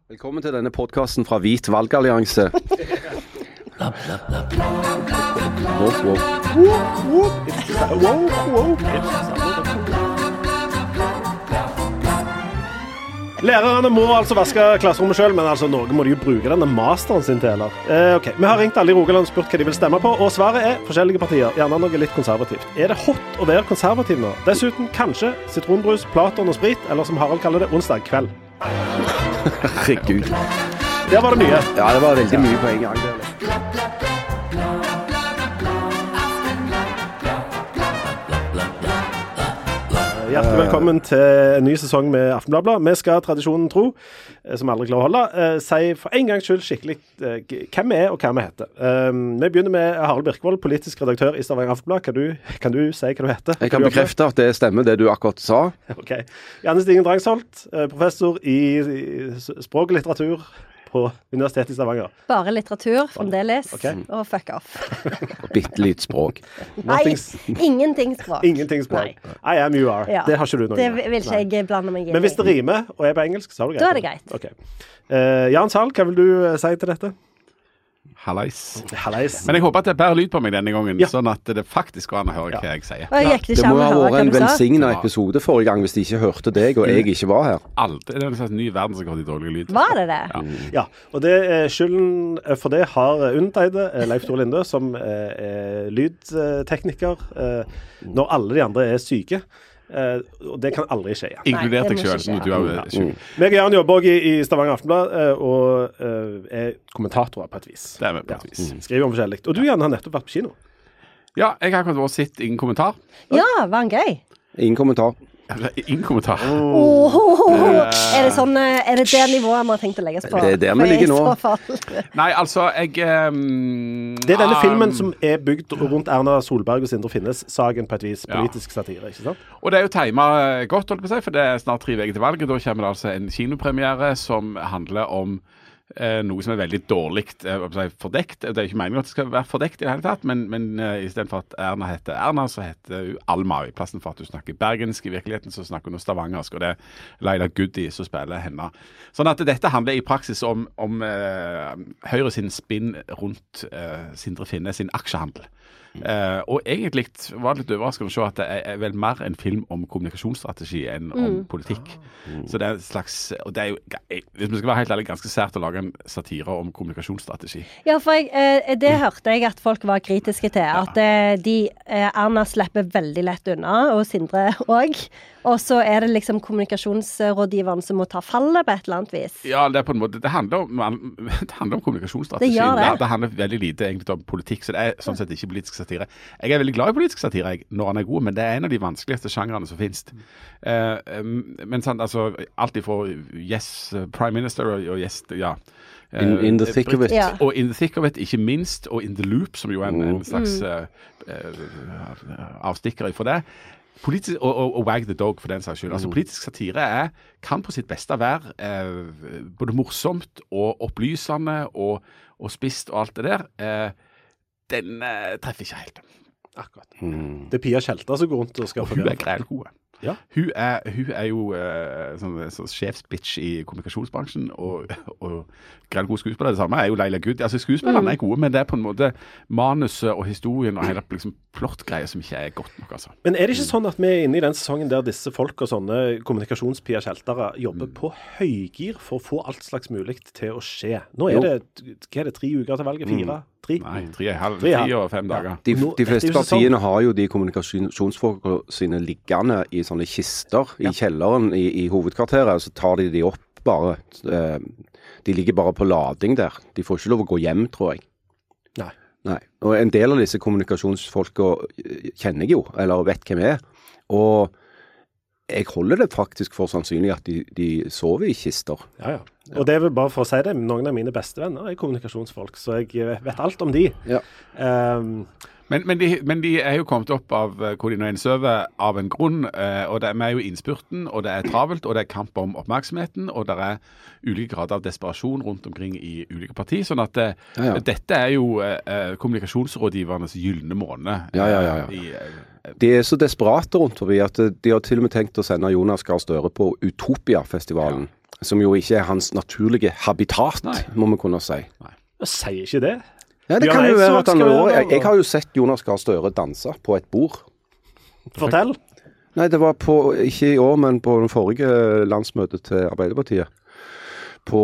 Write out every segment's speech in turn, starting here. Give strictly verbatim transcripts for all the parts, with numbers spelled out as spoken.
Velkommen til denne podcasten fra Hvit Valgallianse. Wow, wow. Wow, wow. Lærerne må altså vaske klasserommet selv, men altså Norge må de jo bruke denne masteren sin til, eller? Eh, ok, vi har ringt alle i Rogaland og spurt hva de vil stemme på, og svaret er forskjellige partier, gjerne noe litt konservativt. Er det hot å være konservativ nå? Dessuten, kanskje sitronbrus, Platon og sprit, eller som Harald kaller det, onsdag kveld. Herregud. Der var det mye. Ja, det var veldig mye på en gang. Hjertelig velkommen til en ny sesong med Aftenbladet. Vi skal tradisjonen tro, som aldri klarer å holde, si for en gangs skyld skikkelig hvem vi er og hva vi heter. Vi begynner med Harald Birkvold, politisk redaktør i Stavanger Aftenblad. Kan du, kan du si hva du heter? Jeg kan bekrefte at det stemmer det du akkurat sa. Ok. Janne Stigen Drangsholt, professor i språk og litteratur på Universitetet i Stavanger. Bare litteratur, fremdeles, okay. Og fuck off. Og bittelitt språk. Nei, ingenting språk. Ingenting språk. Nei. I am you are. Ja. Det har ikke du noe. Det vil ikke jeg blande meg i. Men hvis det rimer og er på engelsk, så er det greit. Da er det greit. Okay. Uh, Jan Sahl, hva vil du uh, si til dette? Hallais. Hallais. Men jeg håper at det bærer lyd på meg denne gangen, ja. Sånn at det faktisk går an å høre ja. Hva jeg sier. Ja. Det, det må ha vært en velsignet episode forrige gang hvis de ikke hørte deg og jeg ikke var her. Aldri. Det er en slags ny verdensrekord i dårlig lyd. Var det det? Ja, ja. Og det er skylden for det har underteide Leif Tore Linde, som er lydtekniker, når alle de andre er syke. Uh, og det kan aldri skje. Inkludert deg selv, som du er syk. Meg og Jan jobber også i, i Stavanger Aftenblad, uh, og uh, er kommentatorer på et vis. Det er vi på et vis. Ja. Skriver om forskjellig. Og du, Jan, har nettopp vært på kino. Ja, jeg har akkurat vært sitt ingen kommentar. Ja, var han gøy? Ingen kommentar. Ingen kommentar. Oh. Oh, oh, oh. Er det sånn, er det det nivået vi har tenkt å legges på? Det er der vi ligger nå. Nei, altså, jeg... Um, det er denne um, filmen som er bygd rundt Erna Solberg og Sindre Finnes-saken på et vis, politisk ja. Satire, ikke sant? Og det er jo timet godt, holdt på å si, for det er snart tre veger til valget. Da kommer det altså en kinopremiere som handler om Eh, noe som er veldig dårlig eh, fordekt. Det er ikke meningen at det skal være fordekt i det hele tatt, men, men eh, i stedet for at Erna heter Erna, så heter hun Alma. I plassen for at hun snakker bergensk, i virkeligheten så snakker hun stavangersk, og det er Laila Goody som spiller henne. Sånn at dette handler i praksis om, om eh, Høyre sin spinn rundt eh, Sindre Finnes sin aksjehandel. Uh, og egentlig var det litt overraskende å se at det er, er vel mer en film om kommunikasjonsstrategi enn om mm. politikk. Mm. Så det er en slags, og det er jo, hvis vi skal være helt ærlig, ganske sært å lage en satire om kommunikasjonsstrategi. Ja, for jeg, eh, det hørte jeg at folk var kritiske til, ja. At eh, de, eh, Erna slipper veldig lett unna, og Sindre også. Og så er det liksom kommunikasjonsrådgiveren som må ta fallet på et eller annet vis. Ja, det er på en måte, det handler om, det handler om kommunikasjonsstrategi. Det gjør det. Det, det handler veldig lite egentlig om politikk, så det er sånn sett ikke politisk satire. Jeg er veldig glad i politisk satire jeg, når han er god, men det er en av de vanskeligste sjangrene som finnes. Uh, um, men sånn, altså, alt ifra Yes, Prime Minister og, og Yes, ja. Uh, in, in the thick of it. Ja. Og In the thick of it, ikke minst, og In the loop, som jo er en, en slags uh, uh, avstikker for det. Politisk, og, og, og wag the dog for den saks skyld. Altså politisk satire er, kan på sitt beste være eh, både morsomt og opplysende og, og spist og alt det der. Eh, den eh, treffer ikke helt. Akkurat. Mm. Det er Pia Kjelta som går rundt og skal få det. Hun er grælgode. Ja. Hun, er, hun er jo uh, sånn, sånn sjefsbitch i kommunikasjonsbransjen, og, og grælgod skuespiller. Det samme er jo Laila Goody. Altså skuespillerne mm. er gode, men det er på en måte manuset og historien og hele liksom, plottgreier som ikke er godt nok. Altså. Men er det ikke sånn at vi er inne i den sesongen der disse folk og sånne kommunikasjons-Pia Kjeltere jobber mm. på høygir for å få alt slags mulig til å skje? Nå er jo. det, hva er det, tre uker til valget? Fire? Mm. Tre? Nei, tre, halv, tre og fem dager. Ja. De, de fleste partiene har jo de kommunikasjonsfolkene sine liggende i sånne kister i ja. kjelleren i, i hovedkvarteret, og så tar de de opp bare. De ligger bare på lading der. De får ikke lov å gå hjem, tror jeg. Nei. Nei. Og en del av disse kommunikasjonsfolkene kjenner jeg jo, eller vet hvem jeg er. Og jeg holder det faktisk for sannsynlig at de, de sover i kister. Ja, ja. Og det er vel bare for å si det, noen av mine beste venner er kommunikasjonsfolk, så jeg vet alt om de. Ja. Um, Men, men, de, men de er jo kommet opp av hvor de nå innsøver av en grunn, og det er jo innspurten, og det er travelt, og det er kamp om oppmerksomheten, og det er ulike grader av desperasjon rundt omkring i ulike partier, sånn at det, ja, ja. dette er jo eh, kommunikasjonsrådgivernes gyllene måned. Ja, ja, ja. ja. I, eh, de er så desperate rundt forbi at de har til og med tenkt å sende Jonas Gahr Støre på Utopia-festivalen. Ja. som jo ikke er hans naturlige habitat, Nei. må vi kunne si. Nei. Jeg sier ikke det. Ja, det kan jo være at han også, jeg, jeg har jo sett Jonas Gahr Støre danse på et bord. Fortell. Nei, det var på, ikke i år, men på den forrige landsmøtet til Arbeiderpartiet. På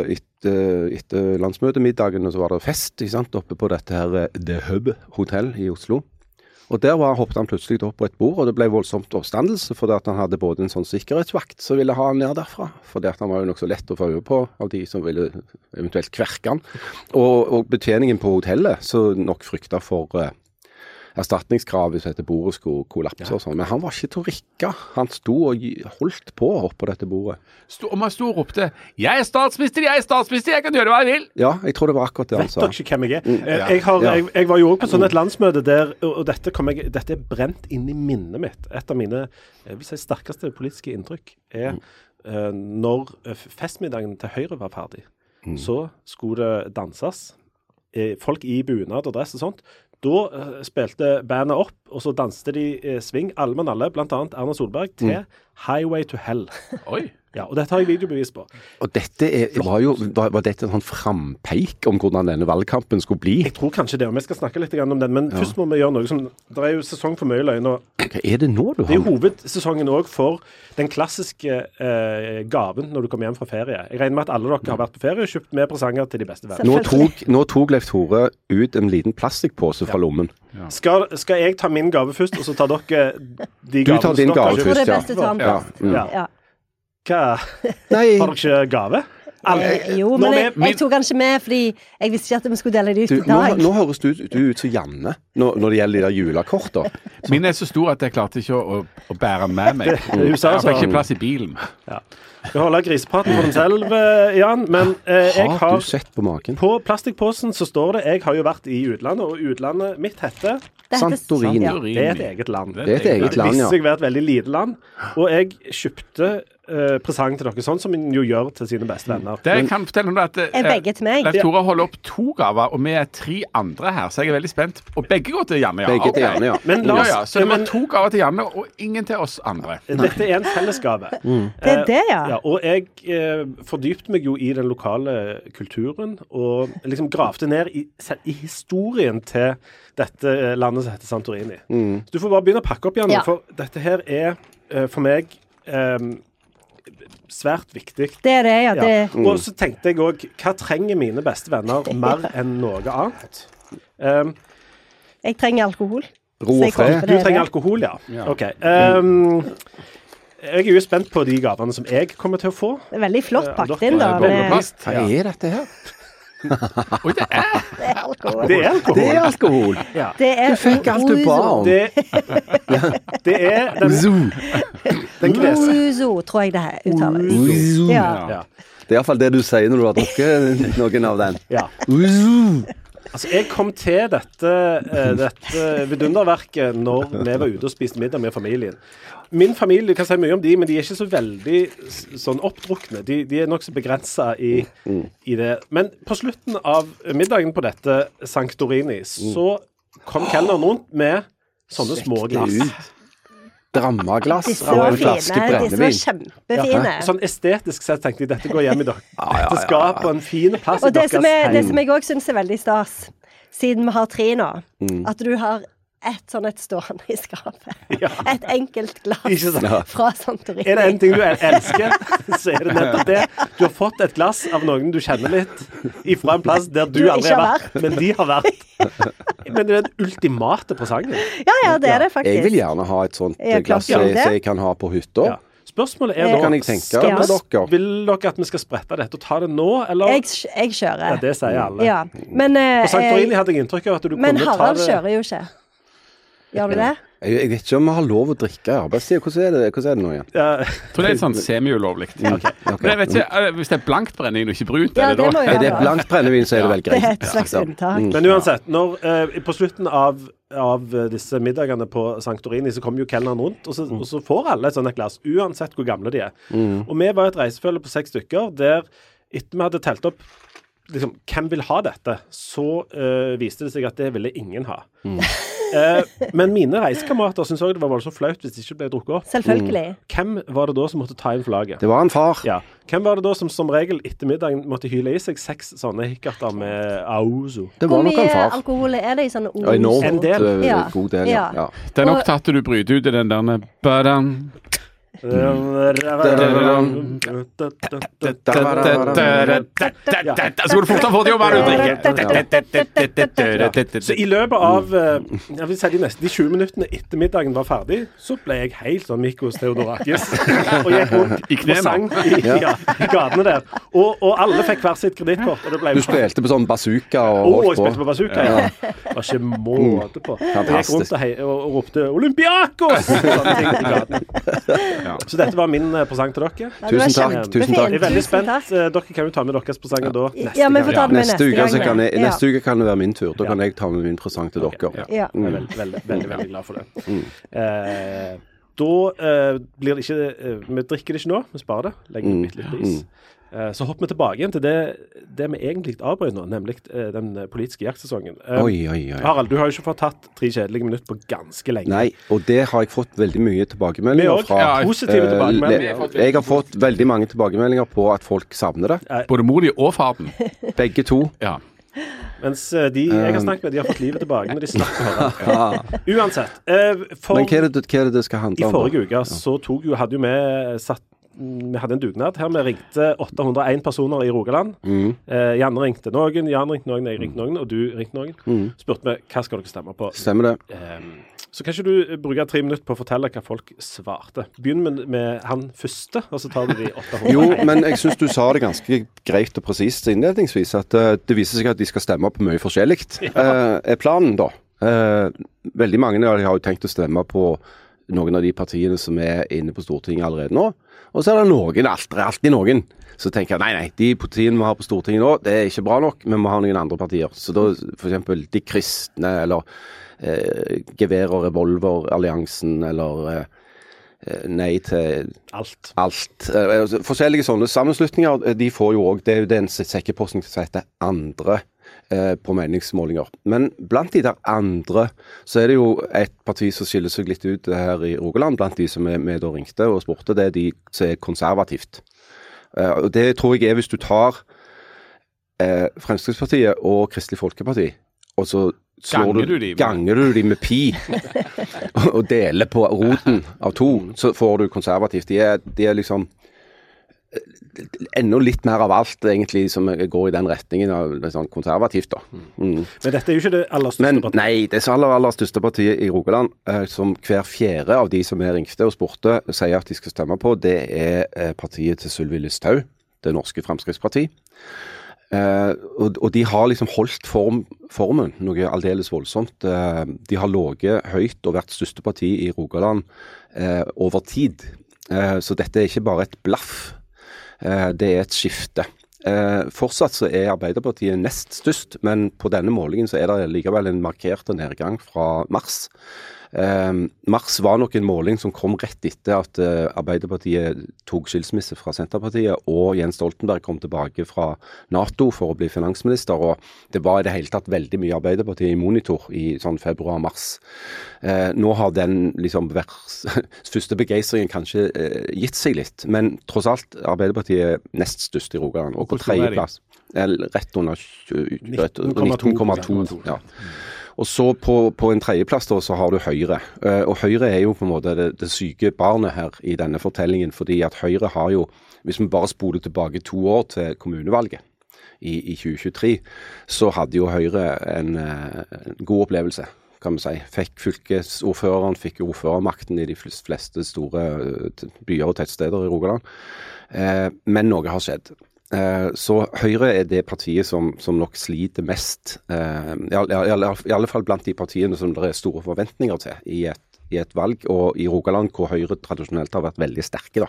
etter, etter landsmøtemiddagen så var det fest, ikke sant, oppe på dette her The Hub Hotel i Oslo. Og der var, hoppet han plutselig opp på et bord, og det ble voldsomt oppstandelse, fordi at han hadde både en sånn sikkerhetsvakt som ville ha han ned derfra, fordi at han var jo nok så lett å få øye på av de som ville eventuelt kverke han. Og, og betjeningen på hotellet, så nok frykta for uh, erstatningskrav hvis dette bordet skulle kollapse ja. og sånn. Men han var ikke til å rikke. Han sto og holdt på oppå dette bordet. Sto, og man sto og ropte, jeg er statsminister, jeg er statsminister, jeg kan gjøre hva jeg vil. Ja, jeg tror det var akkurat det han sa. Vet dere hvem jeg er? Mm. Jeg, har, ja. jeg, jeg var jo også på sånn et landsmøte der, og dette, jeg, dette er brent inn i minnet mitt. Et av mine jeg vil si, sterkeste politiske inntrykk er mm. uh, når festmiddagen til Høyre var ferdig, mm. så skulle det danses. Folk i bunad og dress og sånt. Da uh, spilte bandet opp, og så danste de uh, sving, alle mann alle, blant annet Erna Solberg, til mm. Highway to Hell. Oi! Ja, og dette har jeg videobevis på. Og dette er, var jo, var, var dette en sånn frampeik om hvordan denne valgkampen skulle bli? Jeg tror kanskje det, og vi skal snakke litt om den, men ja. først må vi gjøre noe som, det er jo sesong for mye løgn. Hva er det nå du har? Det er jo hovedsesongen også for den klassiske eh, gaven når du kommer hjem fra ferie. Jeg regner med at alle dere har vært på ferie og kjøpt med presanger til de beste venner. Nå tok, nå tok Leif Tore ut en liten plastikkpose fra ja. lommen. Ja. Skal, skal jeg ta min gave først, og så tar dere de gavene? Du tar din gave først, ja. Det er beste ta den først. Ja. Ja. Ja. Hva? Har dere ikke gave? Alle, jo, men jeg, jeg tok den ikke med, fordi jeg visste ikke at vi skulle dele det ut du, i dag. Nå, nå høres du, du ut som Janne, når, når det gjelder de der julekortene. Min er så stor at jeg klarte ikke å, å, å bære den med meg. Det, jeg har ikke plass i bilen. Ja. Jeg holder grisepraten for den selv, Jan, men eh, jeg har... Har du sett på maken? På plastikkposen så står det, jeg har jo vært i utlandet, og utlandet mitt heter... Santorini. Ja, det er et eget land. Det er et eget land, ja. Det visste jeg var et veldig lite land, og jeg kjøpte uh, presang til dere, sånn som man jo gjør til sine beste venner. Det jeg kan fortelle om det at... Er begge til meg? Leif Tore holder opp to gaver, og vi er tre andre her, så jeg er veldig spent. Og begge går til Janne, ja. Begge til Janne, ja. Men la oss, ja, ja. Så det var to gaver til Janne, og ingen til oss andre. Dette er en fellesgave. Mm. Det er det, ja. Uh, ja og jeg uh, fordypte meg jo i den lokale kulturen, og liksom gravde ned i, i historien til dette landet som heter Santorini. Mm. Så du får bare begynne å pakke opp igjen, ja. for dette her er uh, for meg um, svært viktig. Det er det, ja. Det... ja. Mm. Og så tenkte jeg også, hva trenger mine beste venner mer enn noe annet? Um, jeg trenger alkohol. Ro og fred. Du trenger alkohol, ja. ja. Ok. Um, jeg er jo spent på de gavene som jeg kommer til å få. Det er veldig flott pakket inn, da. Hva er dette her? Oi, det er Det er alkohol. Det er alkohol. Det er alkohol. Ja. Det er du fikk alt du ba om. Det, det er den, den glese. Uzo, tror jeg det her uttales. Uzo. Ja. Ja. Det er i hvert fall det du sier når du har drukket noen av den. Ja. Uzo. Altså, jeg kom til dette, dette vidunderverket når vi var ute og spiste middag med familien. Min familie kan si mye om de, men de er ikke så veldig sånn oppdrukne. De, de er nok så begrenset i, i det. Men på slutten av middagen på dette Santorini, så kom kelneren rundt med sånne små glass. Drammaglass og en flaske brennevin. Disse var kjempefine. Ja. Sånn estetisk sett tenkte jeg, dette går hjem i dag. Ja, ja, ja, ja. Dette skal på en fin plass og i deres heim. Og det som jeg også synes er veldig stas, siden vi har tre nå, mm. at du har et sånn et stående i skapet. Ja. Et enkelt glass fra Santorini. Er det en ting du elsker, så er det nettopp det. Du har fått et glass av noen du kjenner litt, ifra en plass der du, du aldri har vært, vært, men de har vært. Men det er den ultimate presangen. Ja, ja, det er det faktisk. Jeg vil gjerne ha et sånt glass som jeg kan ha på hytta. Ja. Spørsmålet er da, kan jeg tenke med dere? Vil dere at vi skal sprette dette og ta det nå, eller? Jeg, jeg kjører. Ja, det sier alle. Ja. Men, på Santorini hadde jeg inntrykk av at du kunne ta det. Men Harald kjører jo ikke. Gjør du det? Jeg, jeg vet ikke om vi har lov å drikke i arbeidstid. Hvordan er det, hvordan er det nå igjen? Ja. Jeg tror det er sånn semi-ulovlig. Okay. Okay. Men jeg vet ikke, hvis det er blankt brennevin og ikke brunt, ja, er det da? Er det blankt brennevin, så er det vel greit. Det er et slags unntak. Mm. Men uansett, når, uh, på slutten av, av disse middagene på Santorini, så kommer jo kelneren rundt, og så, mm. og så får alle et sånt glass, uansett hvor gamle de er. Mm. Og vi var et reisefølge på seks stykker, der etter vi hadde telt opp liksom, hvem vil ha dette, så uh, viste det seg at det ville ingen ha. Mm. Eh, men mine reisekamerater synes også det var voldsomt flaut hvis det ikke ble drukket opp. Selvfølgelig. Mm. Hvem var det da som måtte ta inn flagget? Det var en far. Ja. Hvem var det da som som regel etter middagen måtte hyle i seg seks sånne hikkerter med auzo? Det var Hvor nok en mye far. alkohol er det i sånne ord? Ja, enormt En del. uh, Ja. god del, ja. Ja. ja. Det er nok Og- til at du bryter ut i den der badan. Mm. Så går det fortere for jobb, du drikker. Så i løpet av eh, jeg vil si de neste de tjue minuttene etter middagen var ferdig, så ble jeg helt sånn Mikos Theodorakis og gikk rundt I knærne. og sang i, ja, i gatene der. Og, og alle fikk hver sitt kredittkort. Og det ble Du spilte på sånn bazooka og Å, jeg holdt spilte på. på bazooka, ja. Det var ikke måte på. Jeg gikk Fantastisk. rundt og, hei, og, og ropte 'Olympiakos!' Sånne ting i gaten. Så dette var min eh, presang til dere. Ja, det var Tusen takk, kjempefint. tusen takk. Jeg er veldig Tusen spent. takk. Eh, Dere kan jo ta med deres presanger da neste Ja, vi får ta gang. det med Neste neste uke, gang. så kan jeg, Ja. neste uke kan det være min tur. Da kan Ja. jeg ta med min presang til dere. Ja. Ja. Jeg er veldig, veldig, veldig, veldig glad for det. Eh, da eh, blir det ikke eh, Vi drikker det ikke nå, vi sparer det. Legger Mm. bitte litt på is. Eh, så hopper vi tilbake igjen til det, det vi egentlig avbrøt nå, nemlig eh, den politiske jaktsesongen. Eh, Oi, oi, oi. Harald, du har jo ikke fått tatt tre kjedelige minutter på ganske lenge. Nei, og det har jeg fått veldig mye Vi tilbakemeldinger òg. fra. Ja, positive Eh, tilbakemeldinger. le- Jeg har fått veldig mange tilbakemeldinger på at folk savner det. Både mor di og faren. Begge to. Ja. Mens eh, de jeg har snakket med, de har fått livet tilbake når de slapp å høre. Uansett. Eh, for, Men hva er, det, hva er det det skal handle I om? da? forrige uke så tok jo, hadde jo vi satt Vi hadde en dugnad her. Vi ringte åtte hundre og én personer i Rogaland. Mm. Eh, Janne ringte noen, Jan ringte noen, jeg ringte noen, og du ringte noen. Mm. Spurte vi hva skal dere stemme på. Stemmer det? Eh, så kan ikke du bruke tre minutter på å fortelle hva folk svarte. Begynn med, med han første, og så tar du de åtte hundre. Jo, men jeg syns du sa det ganske greit og presist innledningsvis. At uh, det viser seg at de skal stemme på mye forskjellig. Uh, er planen, da. Uh, veldig mange av de har jo tenkt å stemme på noen av de partiene som er inne på Stortinget allerede nå. Og så er det noen, alltid, alltid noen, som tenker nei, nei, de partiene vi har på Stortinget nå, det er ikke bra nok, vi må ha noen andre partier. Så da for eksempel de kristne, eller eh, Gevær- og Revolver-alliansen, eller eh, nei til Alt. alt. Eh, altså, forskjellige sånne sammenslutninger, eh, de får jo også, det er jo den sekkeposten som heter andre eh, på meningsmålinger. Men blant de der andre, så er det jo et parti som skiller seg litt ut her i Rogaland, blant de som er med og ringte og spurte, det er de som er konservativt. Eh, og det tror jeg er hvis du tar eh, Fremskrittspartiet og Kristelig Folkeparti, og så slår Ganger du de med- ganger du de med pi, og deler på roten av to, så får du konservativt. De er, de er liksom enda litt mer av alt egentlig som går i den retningen av sånn konservativt da. Mm. Men dette er jo ikke det aller største Men partiet. nei, det aller, aller største partiet i Rogaland, eh, som hver fjerde av de som er ringte og spurte, sier at de skal stemme på, det er eh, partiet til Sylvi Listhaug, det norske Fremskrittsparti. Eh, og, og de har liksom holdt form, formen, noe aldeles voldsomt. Eh, de har ligget høyt og vært største parti i Rogaland eh, over tid. Eh, så dette er ikke bare et blaff. Eh, det er et skifte. Eh, fortsatt så er Arbeiderpartiet nest størst, men på denne målingen så er det likevel en markert nedgang fra mars. Eh, mars var nok en måling som kom rett etter at eh, Arbeiderpartiet tok skilsmisse fra Senterpartiet, og Jens Stoltenberg kom tilbake fra NATO for å bli finansminister, og det var i det hele tatt veldig mye Arbeiderpartiet i monitor i sånn februar-mars. Eh, nå har den liksom vers, første begeistringen kanskje eh, gitt seg litt, men tross alt Arbeiderpartiet er nest størst i Rogaland, og på Hvor stor er de? tredjeplass. Eller rett under tjue, rett- nitten komma to. nitten komma to. Ja. Og så på, på en tredjeplass da, så har du Høyre. Uh, og Høyre er jo på en måte det, det syke barnet her i denne fortellingen, fordi at Høyre har jo, hvis vi bare spoler tilbake to år til kommunevalget i, i tjue tjuetre, så hadde jo Høyre en, uh, en god opplevelse, kan vi si. Fikk fylkesordføreren, fikk ordførermakten i de fleste store uh, byer og tettsteder i Rogaland. Uh, men noe har skjedd. Uh, så Høyre er det partiet som, som nok sliter mest, uh, i, all, i, all, i alle fall blant de partiene som det er store forventninger til i et, i et valg, og i Rogaland hvor Høyre tradisjonelt har vært veldig sterke da.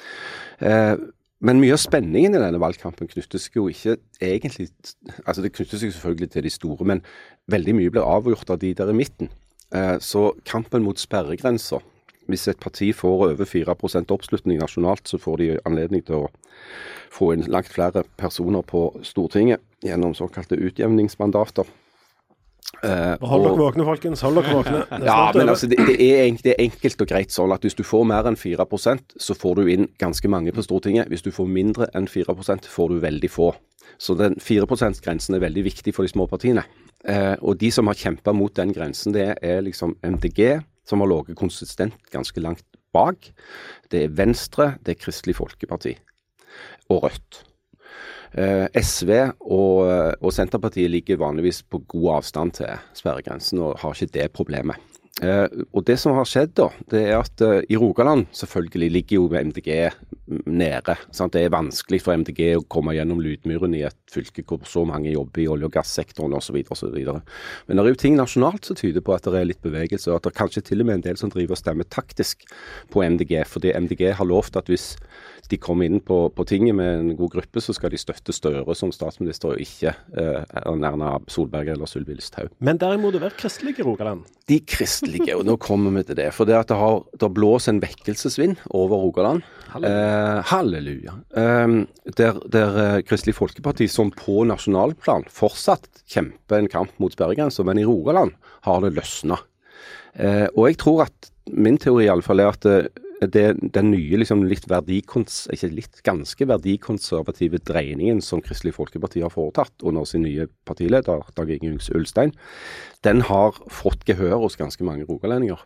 Uh, men mye av spenningen i denne valgkampen knytter seg jo ikke egentlig, altså det knytter seg selvfølgelig til de store, men veldig mye blir avgjort av de der i midten. Uh, så kampen mot sperregrenser, hvis et parti får over fire prosent oppslutning nasjonalt, så får de anledning til å få inn langt flere personer på Stortinget gjennom såkalte utjevningsmandater. Uh, hold dere våkne, folkens. Hold dere våkne. Ja, men altså, det, det, er enkelt, det er enkelt og greit sånn at hvis du får mer enn fire prosent, så får du inn ganske mange på Stortinget. Hvis du får mindre enn fire prosent, får du veldig få. Så den fire prosent-grensen er veldig viktig for de små partiene. Uh, og de som har kjempet mot den grensen, det er liksom M D G, som har ligget konsistent ganske langt bak. Det er Venstre, det er Kristelig Folkeparti og Rødt. Uh, S V og, og Senterpartiet ligger vanligvis på god avstand til sperregrensen og har ikke det problemet. Uh, og det som har skjedd da, det er at uh, i Rogaland selvfølgelig ligger jo M D G nede. Sant? Det er vanskelig for M D G å komme gjennom lydmyren i et fylke hvor så mange jobber i olje- og gassektoren og så videre og så videre. Men det er jo ting nasjonalt som tyder på at det er litt bevegelse, og at det kanskje til og med en del som driver og stemmer taktisk på M D G, fordi M D G har lovt at hvis de kommer inn på, på tinget med en god gruppe, så skal de støtte Støre som statsminister, og ikke eh, Erna Solberg eller Sylvi Listhaug. Men derimot det være kristelige i Rogaland? De kristelige, og nå kommer vi til det. For det at det har det blåser en vekkelsesvind over Rogaland. Halleluja. Eh, halleluja. Eh, der, der eh, Kristelig Folkeparti, som på nasjonalplan fortsatt kjemper en kamp mot sperregrenser, men i Rogaland har det løsnet. Eh, og jeg tror at, min teori i alle fall er at det, Det, den nye liksom litt verdikons, ikke litt, ganske verdikonservative dreiningen som Kristelig Folkeparti har foretatt under sin nye partileder, Dag Inge Ulstein, den har fått gehør hos ganske mange rogalendinger.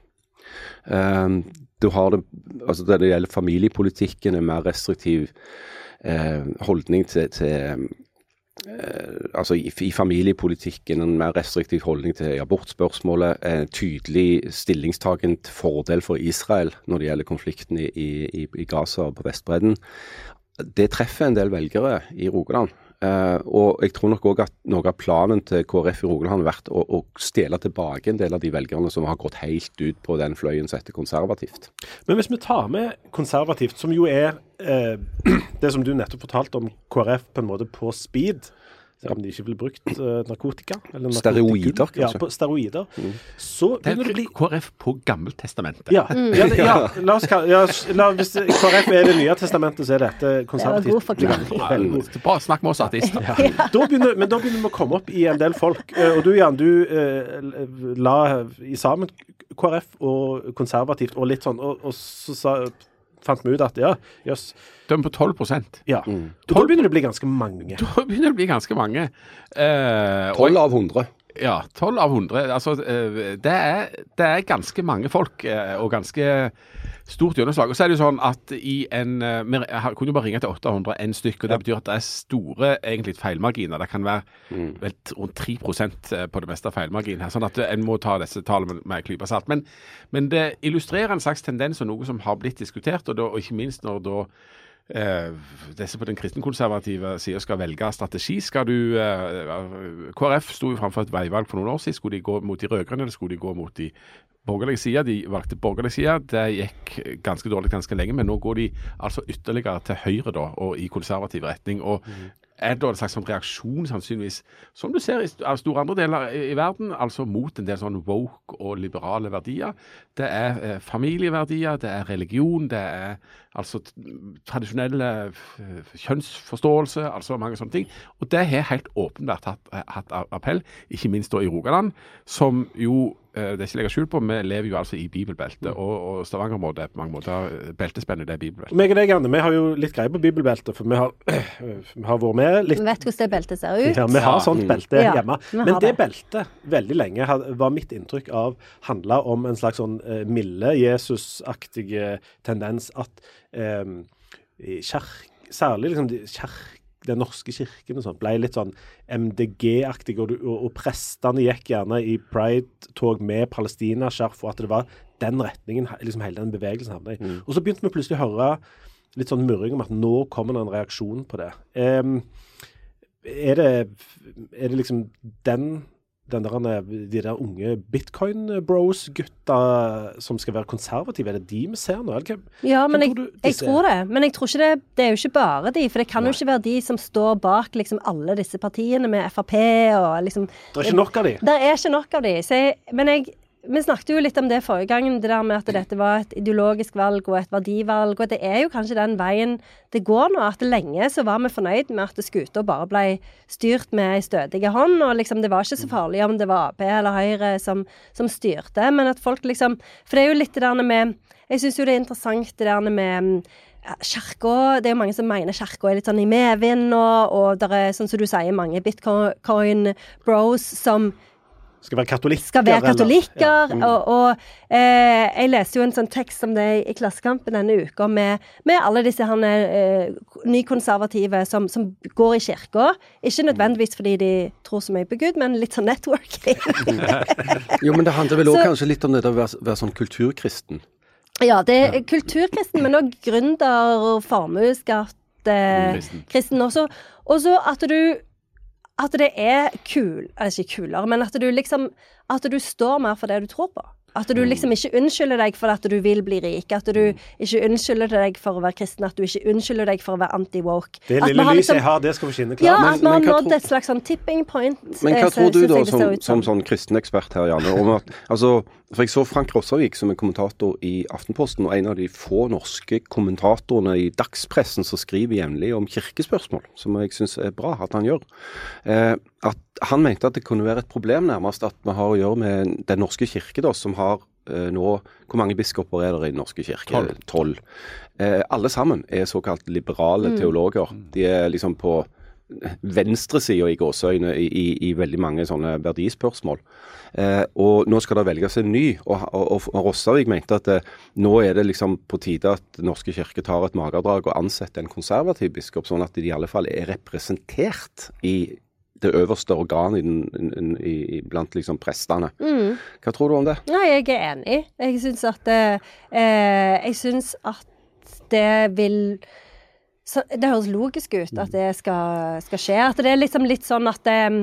Um, du har det, altså det gjelder familiepolitikken, en mer restriktiv uh, holdning til, til Uh, altså i, i familiepolitikken, en mer restriktiv holdning til abortspørsmålet, en tydelig stillingstagen til fordel for Israel når det gjelder konflikten i, i, i Gaza og på Vestbredden. Det treffer en del velgere i Rogaland. Uh, og jeg tror nok også at noe av planen til K R F i Rogaland har vært å, å stjele tilbake en del av de velgerne som har gått helt ut på den fløyen som heter konservativt. Men hvis vi tar med konservativt, som jo er eh, det som du nettopp fortalte om K R F på en måte på speed, selv om de ikke ville brukt uh, narkotika. Eller steroider, kanskje. Ja, på steroider. Mm. Så det er bli... K R F på Gammeltestamentet. Ja, mm. ja, det, ja la oss ja, la, hvis K R F er det nye testamentet, så er dette konservativt. Det var god forklaring. Ja, bare snakk med oss artister. Ja. Ja. Da begynner, men da begynner vi å komme opp i en del folk. Og du, Jan, du uh, la i sammen K R F og konservativt og litt sånn, og, og så sa fant vi ut at ja, jøss. De er på tolv prosent. Ja. Mm. Da begynner det å bli ganske mange. Da begynner det å bli ganske mange. Eh, tolv av hundre. Ja, tolv av hundre. Altså, eh, det, er, det er ganske mange folk, eh, og ganske stort gjennomslag. Og så er det jo sånn at i en eh, vi kunne jo bare ringe til åtte hundre en stykk, og det betyr at det er store egentlig feilmarginer. Det kan være mm. vel rundt tre prosent på det meste av feilmargin her, sånn at en må ta disse tallene med, med klypa salt. Men, men det illustrerer en slags tendens og noe som har blitt diskutert, og, da, og ikke minst når da Uh, disse på den kristenkonservative siden skal velge strategi. Skal du uh, K R F sto jo framfor et veivalg for noen år siden. Skulle de gå mot de rødgrønne, eller skulle de gå mot de borgerlige siden? De valgte borgerlige siden. Det gikk ganske dårlig ganske lenge, men nå går de altså ytterligere til høyre da, og i konservativ retning. Og mm. er det da en slags sånn reaksjon, sannsynligvis, som du ser i av store andre deler i, i verden, altså mot en del sånn woke og liberale verdier. Det er eh, familieverdier, det er religion, det er altså tradisjonelle kjønnsforståelse, altså mange sånne ting. Og det har helt åpenbart hatt, hatt appell, ikke minst da i Rogaland, som jo det er ikke legger skjul på, vi lever jo altså i bibelbeltet, og, og Stavanger-området er på mange måter beltespennet, det er bibelbeltet. Meg og deg, Anne, vi har jo litt greie på bibelbeltet, for vi har, vi har vært med litt... Vi vet hvordan det beltet ser ut. Ja, vi har sånt belte ja, hjemme. Men det, det beltet, veldig lenge, var mitt inntrykk av, handlet om en slags sånn uh, milde, Jesus-aktige tendens, at um, kjerk, særlig liksom kjerk, den norske kirken og sånt, ble litt sånn M D G-aktig, og, og, og prestene gikk gjerne i Pride-tog med Palestina-skjerf, og at det var den retningen, liksom hele den bevegelsen havnet i. Mm. Og så begynte vi plutselig å høre litt sånn murring om at nå kommer det en reaksjon på det. Um, er det. Er det liksom den den der, de der unge bitcoin-bros-gutta som skal være konservative, er det de vi ser nå? Eller? Ja, men jeg, tror du, jeg tror det. Men jeg tror ikke det, det er jo ikke bare de, for det kan Nei. jo ikke være de som står bak liksom alle disse partiene med F R P og liksom... Det er ikke nok av de? Det er ikke nok av de. Så jeg, men jeg, vi snakket jo litt om det forrige gangen, det der med at dette var et ideologisk valg og et verdivalg, og det er jo kanskje den veien det går nå, at lenge så var vi fornøyd med at skuta bare ble styrt med en stødige hånd, og liksom det var ikke så farlig om det var A P eller Høyre som, som styrte, men at folk liksom, for det er jo litt det der med, jeg synes jo det er interessant det der med ja, kirka, det er jo mange som mener kirka er litt sånn i medvind, og, og der er, sånn som du sier, mange bitcoin bros som Skal være katolikker. Skal være katolikker, ja. mm. og, og eh, jeg leste jo en sånn tekst om det i Klassekampen denne uka med, med alle disse her eh, nykonservative som, som går i kirka. Ikke nødvendigvis fordi de tror så mye på Gud, men litt sånn networking. Jo, men det handler vel også så, kanskje litt om det å være, være sånn kulturkristen. Ja, det er kulturkristen, men også gründer og formueskatt eh, kristen. kristen også. Og så at du at det er kul, eller ikke kulere, men at du liksom, at du står mer for det du tror på. At du liksom ikke unnskylder deg for at du vil bli rik, at du ikke unnskylder deg for å være kristen, at du ikke unnskylder deg for å være anti-woke. Det lille lyset liksom, jeg har, det skal få skinne klart. Ja, men, at man har nådd tro... et slags sånn tipping point. Men hva tror du da, som, som sånn kristenekspert her, Janne, om at, altså, for jeg så Frank Rossavik som er kommentator i Aftenposten, og en av de få norske kommentatorene i dagspressen som skriver jevnlig om kirkespørsmål, som jeg synes er bra at han gjør, eh, at han mente at det kunne være et problem nærmest at vi har å gjøre med den norske kirke da, som har eh, nå, hvor mange biskoper er det i den norske kirke? Tolv. Eh, alle sammen er såkalt liberale mm. teologer. De er liksom på venstresiden i gåsøyne i, i, i veldig mange sånne verdispørsmål. Eh, og nå skal det velges en ny, og, og, og Rossavik mente at det, nå er det liksom på tide at den norske kirke tar et magerdrag og ansetter en konservativ biskop, sånn at de i alle fall er representert i det øverste organet i den, i, i, blant liksom prestene. Mm. Hva tror du om det? Nei, jeg er enig. Jeg synes at eh, jeg synes at det vil så, det høres logisk ut at det skal, skal skje. At det er liksom litt sånn at eh,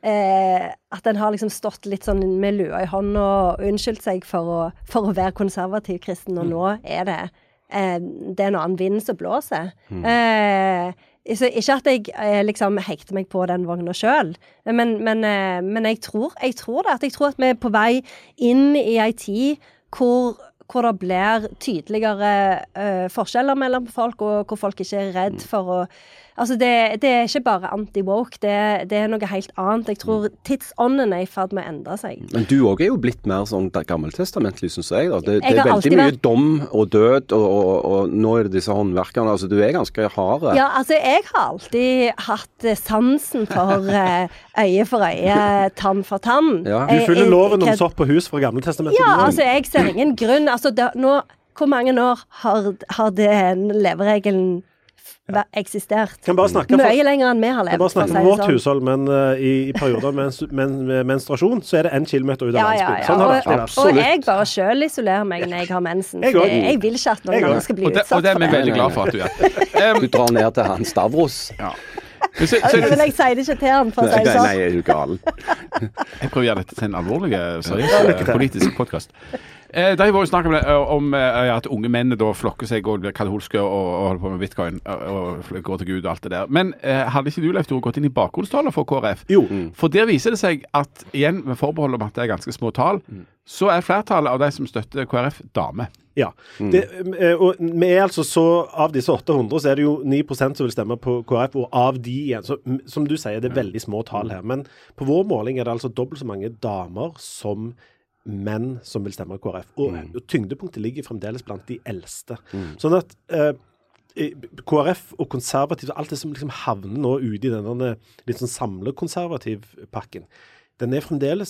at den har liksom stått litt sånn med lua i hånden og unnskyldt seg for å, for å være konservativ kristen, og mm. nå er det eh, det er en annen vind som blåser. Mm. Eh, Så ikke at jeg eh, liksom hekter meg på den vogna selv, men, men, eh, men jeg, tror, jeg tror det. At jeg tror at vi er på vei inn i en tid hvor, hvor det blir tydeligere eh, forskjeller mellom folk, og hvor folk ikke er redd for å Altså, det, det er ikke bare anti-woke, det, det er noe helt annet. Jeg tror tidsånden er i ferd med å endre seg. Men du også er jo blitt mer sånn gammeltestamentlig, synes jeg. Da. Det, jeg det er veldig mye vært... dom og død, og, og, og nå er det disse håndverkerne. Altså, du er ganske harde. Ja, altså, jeg har alltid hatt sansen for øye for øye, tann for tann. Ja. Du følger loven om sopp på hus fra gammeltestamentet? Ja, altså, jeg ser ingen grunn. Altså, det, nå, hvor mange år har, har den leveregelen ja. eksistert. Kan bare snakke Mye for, lenger enn vi har levd. Kan bare snakke om vårt sånn. hushold, men uh, i, i perioder med, men, med menstruasjon, så er det en kilometer ut av ja, landsbyen. Ja, ja. Sånn har det og, og, og jeg bare selv isolerer meg når jeg har mensen. Jeg, jeg, jeg vil ikke at noen andre skal bli og det, utsatt for det. Og det er vi veldig glad for at du gjør. Um, du drar ned til han Stavros. Ja. Så, så, så, men jeg sier det ikke til han, for å si det sånn. Nei, er du gal? Jeg prøver å gjøre dette til en alvorlig, seriøs politisk podcast. Eh, da har vi snakket om, det, om eh, at unge menn da flokker seg og blir katolske og, og holder på med bitcoin og, og går til Gud og alt det der. Men eh, hadde ikke du, Leif Tore, gått inn i bakgrunnstallet for K R F? Jo. Mm. For der viser det seg at, igjen med forbehold om at det er ganske små tall, mm. så er flertallet av de som støtter K R F dame. Ja, mm. det, og vi er altså så, av disse åtte hundre så er det jo ni prosent som vil stemme på K R F, og av de igjen, så, som du sier, det er veldig små tall her, men på vår måling er det altså dobbelt så mange damer som menn som vil stemme K R F, og, mm. og tyngdepunktet ligger fremdeles blant de eldste. Mm. Sånn at eh, K R F og konservativt, alt det som liksom havner nå ute i denne litt sånn samlekonservativ pakken, den er fremdeles,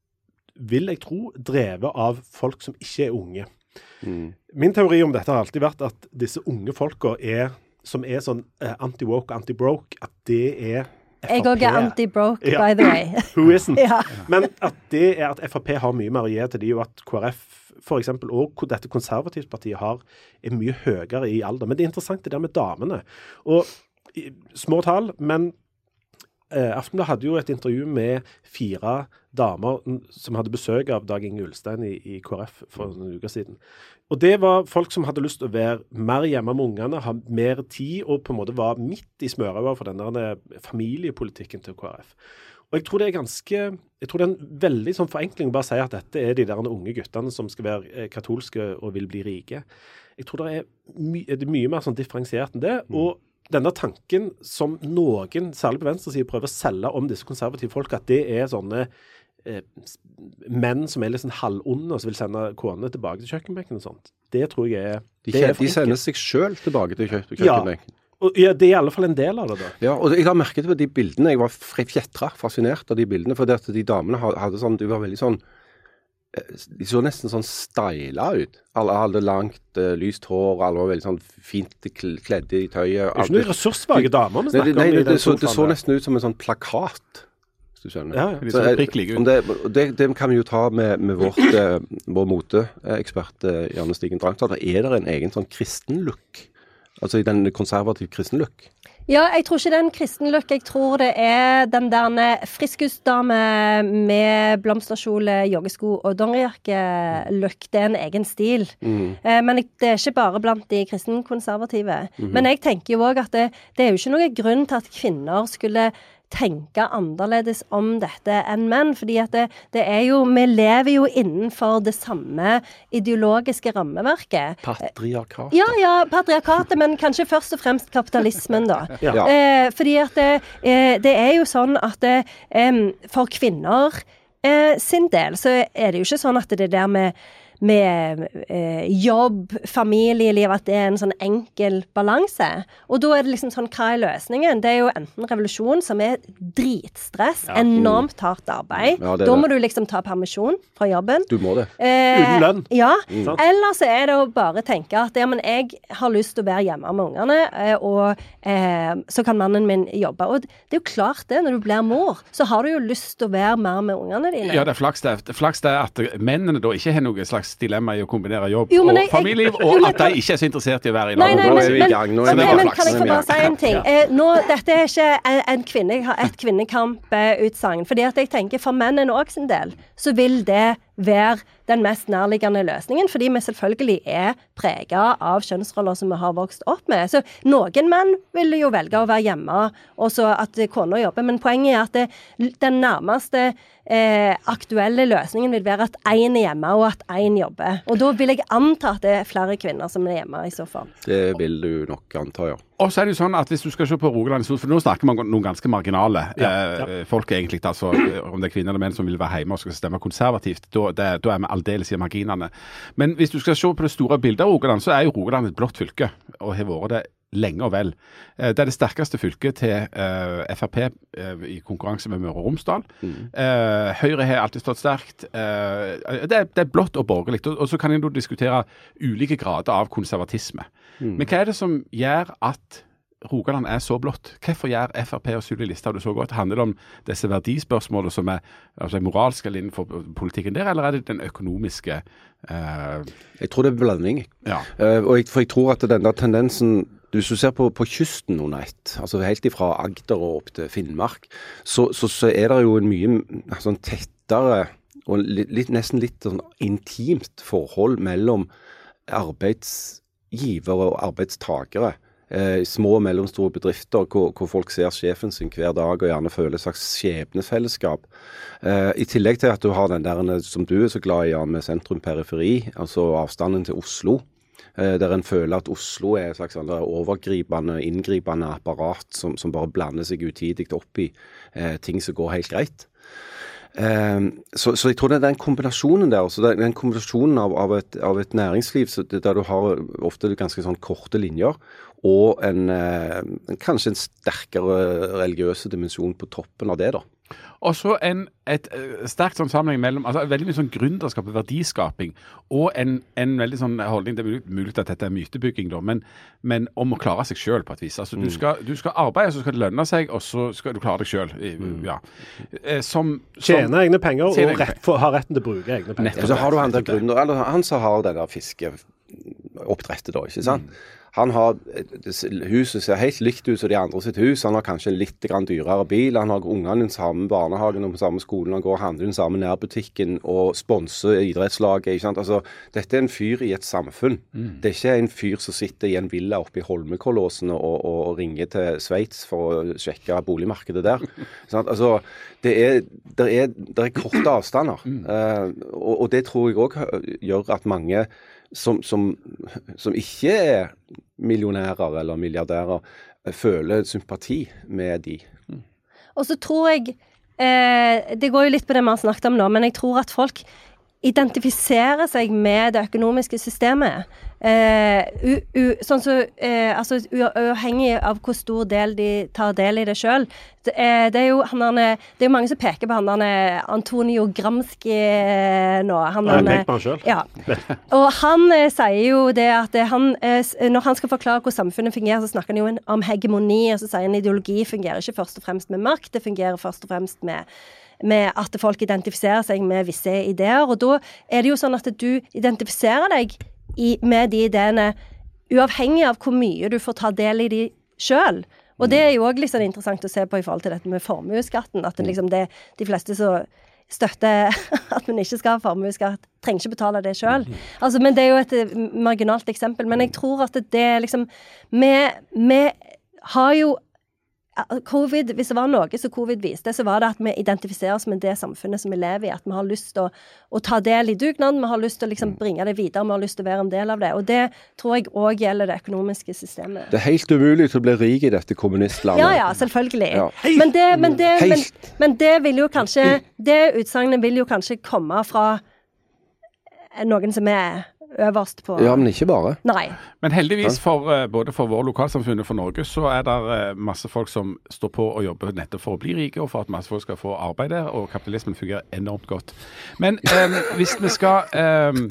vil jeg tro, drevet av folk som ikke er unge. Mm. Min teori om dette har alltid vært at disse unge folka er, som er sånn eh, anti-woke, anti-broke, at det er F R P. Jeg også er anti-broke, ja. By the way. Who isn't? Ja. Men at det er at F R P har mye mer å gi til de, og at K R F for eksempel, og dette konservativt partiet har, er mye høyere i alder. Men det er interessant det der med damene. Og i, små tall, men eh, Aftenbladet hadde jo et intervju med fire damer som hadde besøk av Dag Inge Ulstein i, i K R F for noen uker siden. Og det var folk som hadde lyst til å være mer hjemme med ungene, ha mer tid, og på en måte var midt i smørøyet for denne familiepolitikken til K R F. Og jeg tror det er ganske, jeg tror det er en veldig sånn forenkling å bare si at dette er de der unge guttene som skal være katolske og vil bli rike. Jeg tror det er, my, det er mye mer sånn differensiert enn det, og denne tanken som noen, særlig på venstresiden, prøver å selge om disse konservative folk, at det er sånne eh, menn som er litt sånn halvonde og som vil sende kone tilbake til kjøkkenbenken og sånt. Det tror jeg er... De, det er de sender seg selv tilbake til kjøkkenbenken. Ja. Og, ja, det er i alle fall en del av det da. Ja, og jeg la merke til de bildene. Jeg var fjettra, fascinert av de bildene, for det at de damene hadde sånn, de var veldig sånn, de så nesten sånn styla ut. Alle hadde langt, uh, lyst hår, alle var veldig sånn fint kledde i tøyet. Det er ikke noen ressurssvake damer vi snakker nei, nei, om. Det, det, så, det så nesten ut som en sånn plakat, hvis du skjønner. Ja, ja. Så, er, det, det, det kan vi jo ta med, med vårt, uh, vår moteekspert uh, Janne Stigen Drangsdatter. Er det en egen sånn kristen look? Altså i den konservative kristen look? Ja, jeg tror ikke det er en kristen look. Jeg tror det er den der friskusdame med blomsterkjole, joggesko og dongerijakke-look. Det er en egen stil. Mm. Eh, men det er ikke bare blant de kristen-konservative. Mm-hmm. Men jeg tenker jo også at det, det er jo ikke noen grunn til at kvinner skulle tenke annerledes om dette enn menn, fordi at det, det er jo, vi lever jo innenfor det samme ideologiske rammeverket. Patriarkatet. Ja, ja, patriarkatet, men kanskje først og fremst kapitalismen da. Ja. Eh, fordi at det, eh, det er jo sånn at det, eh, for kvinner eh, sin del, så er det jo ikke sånn at det der med med eh, jobb, familieliv, at det er en sånn enkel balanse. Og da er det liksom sånn, hva er løsningen? Det er jo enten revolusjon, som er dritstress, ja. Enormt hardt arbeid. Ja, da må du liksom ta permisjon fra jobben. Du må det. Eh, Uten lønn. Ja. Mm. Eller så er det å bare tenke at ja, men jeg har lyst til å være hjemme med ungene, eh, og eh, så kan mannen min jobbe. Og det er jo klart det, når du blir mor, så har du jo lyst til å være mer med ungene dine. Ja, det er flaks det. Flaks det er at mennene da ikke har noe slags dilemma i å kombinere jobb jo, og jeg, familieliv, jeg, og jeg, at de ikke er så interessert i å være i lag. Nei, nei, nå er vi i gang. Nå er men, vi men, men kan jeg få bare si en ting? Eh, nå, dette er ikke en kvinne, et kvinnekamp-utsagn, fordi at jeg tenker for mennene også sin del, så vil det være den mest nærliggende løsningen, fordi vi selvfølgelig er preget av kjønnsroller som vi har vokst opp med. Så noen menn vil jo velge å være hjemme, og så at kona jobber, men poenget er at det, den nærmeste eh, aktuelle løsningen vil være at en er hjemme, og at en jobber. Og da vil jeg anta at det er flere kvinner som er hjemme i så fall. Det vil du nok anta, ja. Og så er det jo sånn at hvis du skal se på Rogaland, for nå snakker man om noen ganske marginale ja, ja. eh, folk egentlig, altså om det er kvinner eller menn som vil være hjemme og skal stemme konservativt, da, det, da er vi aldeles i marginene. Men hvis du skal se på det store bildet av Rogaland, så er jo Rogaland et blått fylke, og har vært det lenge og vel. Eh, det er det sterkeste fylket til eh, F R P eh, i konkurranse med Møre og Romsdal. Mm. Eh, Høyre har alltid stått sterkt. Eh, det, er, det er blått og borgerlig, og, og så kan jeg nå diskutere ulike grader av konservatisme. Mm. Men hva er det som gjør at Rogaland er så blått? Hvorfor gjør F R P og Sylvi Listhaug det så godt? Handler det om disse verdispørsmålene som er altså, moralske eller innenfor politikken der, eller er det den økonomiske uh... Jeg tror det er blanding. Ja. Uh, og jeg, for jeg tror at den der tendensen, hvis du ser på, på kysten under ett, altså helt ifra Agder og opp til Finnmark, så, så, så er det jo en mye sånn tettere og litt, litt, nesten litt sånn intimt forhold mellom arbeidsgivere og arbeidstagere. Eh, små og mellomstore bedrifter hvor, hvor folk ser sjefen sin hver dag og gjerne føler et slags skjebnefellesskap. Eh, I tillegg til at du har den der som du er så glad i, ja, med sentrum-periferi, altså avstanden til Oslo, eh, der en føler at Oslo er et slags overgripende, inngripende apparat som, som bare blander seg utidig opp i eh, ting som går helt greit. Um, så, så jeg tror det er den kombinasjonen der, altså den kombinasjonen av, av, et, av et næringsliv så det, der du har ofte ganske sånn korte linjer, og en, uh, kanskje en sterkere religiøse dimensjon på toppen av det da. Og så en et, uh, sterkt sånn sammenheng mellom, altså veldig mye sånn gründerskap og verdiskaping, og en, en veldig sånn holdning, det er mulig, mulig at dette er mytebygging da, men, men om å klare seg selv på et vis. Altså mm. du, skal, du skal arbeide, så skal det lønne seg, og så skal du klare deg selv. Mm. Ja. Som, Tjene som, egne penger, og egne rett for, ha retten til å bruke egne penger. Og så har du han der gründer, eller han som har den der fiskeoppdrettet da, ikke sant? Mm. Han har, huset ser helt likt ut som de andre sitt hus, han har kanskje en litt grann dyrere bil, han har ungene i den samme barnehagen og på samme skolen, han går og handler i den samme nærbutikken og sponser idrettslaget, ikke sant? Altså, dette er en fyr i et samfunn. Mm. Det er ikke en fyr som sitter i en villa oppe i Holmenkollåsen og, og, og ringer til Sveits for å sjekke boligmarkedet der. Sant? Altså, det er, det er, det er korte avstander, mm. uh, og, og det tror jeg også gjør at mange som, som, som ikke er millionærer eller milliardærer føler sympati med de. Mm. Og så tror jeg, eh, det går jo litt på det vi har snakket om nå, men jeg tror at folk identifiserer seg med det økonomiske systemet. Eh, u, u, sånn så, eh, altså uavhengig av hvor stor del de tar del i det selv. Det, eh, det er jo han, han, det er jo mange som peker på han, han Antonio Gramsci eh, nå. Han, han, jeg peker på han selv. Ja. Og han eh, sier jo det at han, eh, når han skal forklare hvordan samfunnet fungerer, så snakker han jo om hegemoni, og så sier han ideologi fungerer ikke først og fremst med makt, det fungerer først og fremst med med at folk identifiserer seg med visse ideer, og da er det jo sånn at du identifiserer deg i, med de ideene uavhengig av hvor mye du får ta del i de selv. Og det er jo også litt sånn interessant å se på i forhold til dette med formueskatten, at det liksom det, de fleste så støtter at man ikke skal ha formueskatt, trenger ikke betale det selv. Altså, men det er jo et marginalt eksempel, men jeg tror at det er liksom, vi, vi har jo Covid, hvis det var noe som covid viste, så var det at vi identifiserer oss med det samfunnet som vi lever i, at vi har lyst til å, å ta del i dugnaden, vi har lyst til å liksom bringe det videre, vi har lyst til å være en del av det, og det tror jeg også gjelder det økonomiske systemet. Det er helt umulig til å bli rik i dette kommunistlandet. Ja, ja, selvfølgelig. Ja. Men, det, men, det, men, men det vil jo kanskje, det utsagnet vil jo kanskje komme fra noen som er øverst på... Ja, men ikke bare. Nei. Men heldigvis for både for vår lokalsamfunn og for Norge, så er det masse folk som står på og jobber nettopp for å bli rike, og for at masse folk skal få arbeide, og kapitalismen fungerer enormt godt. Men um, hvis vi skal... Um,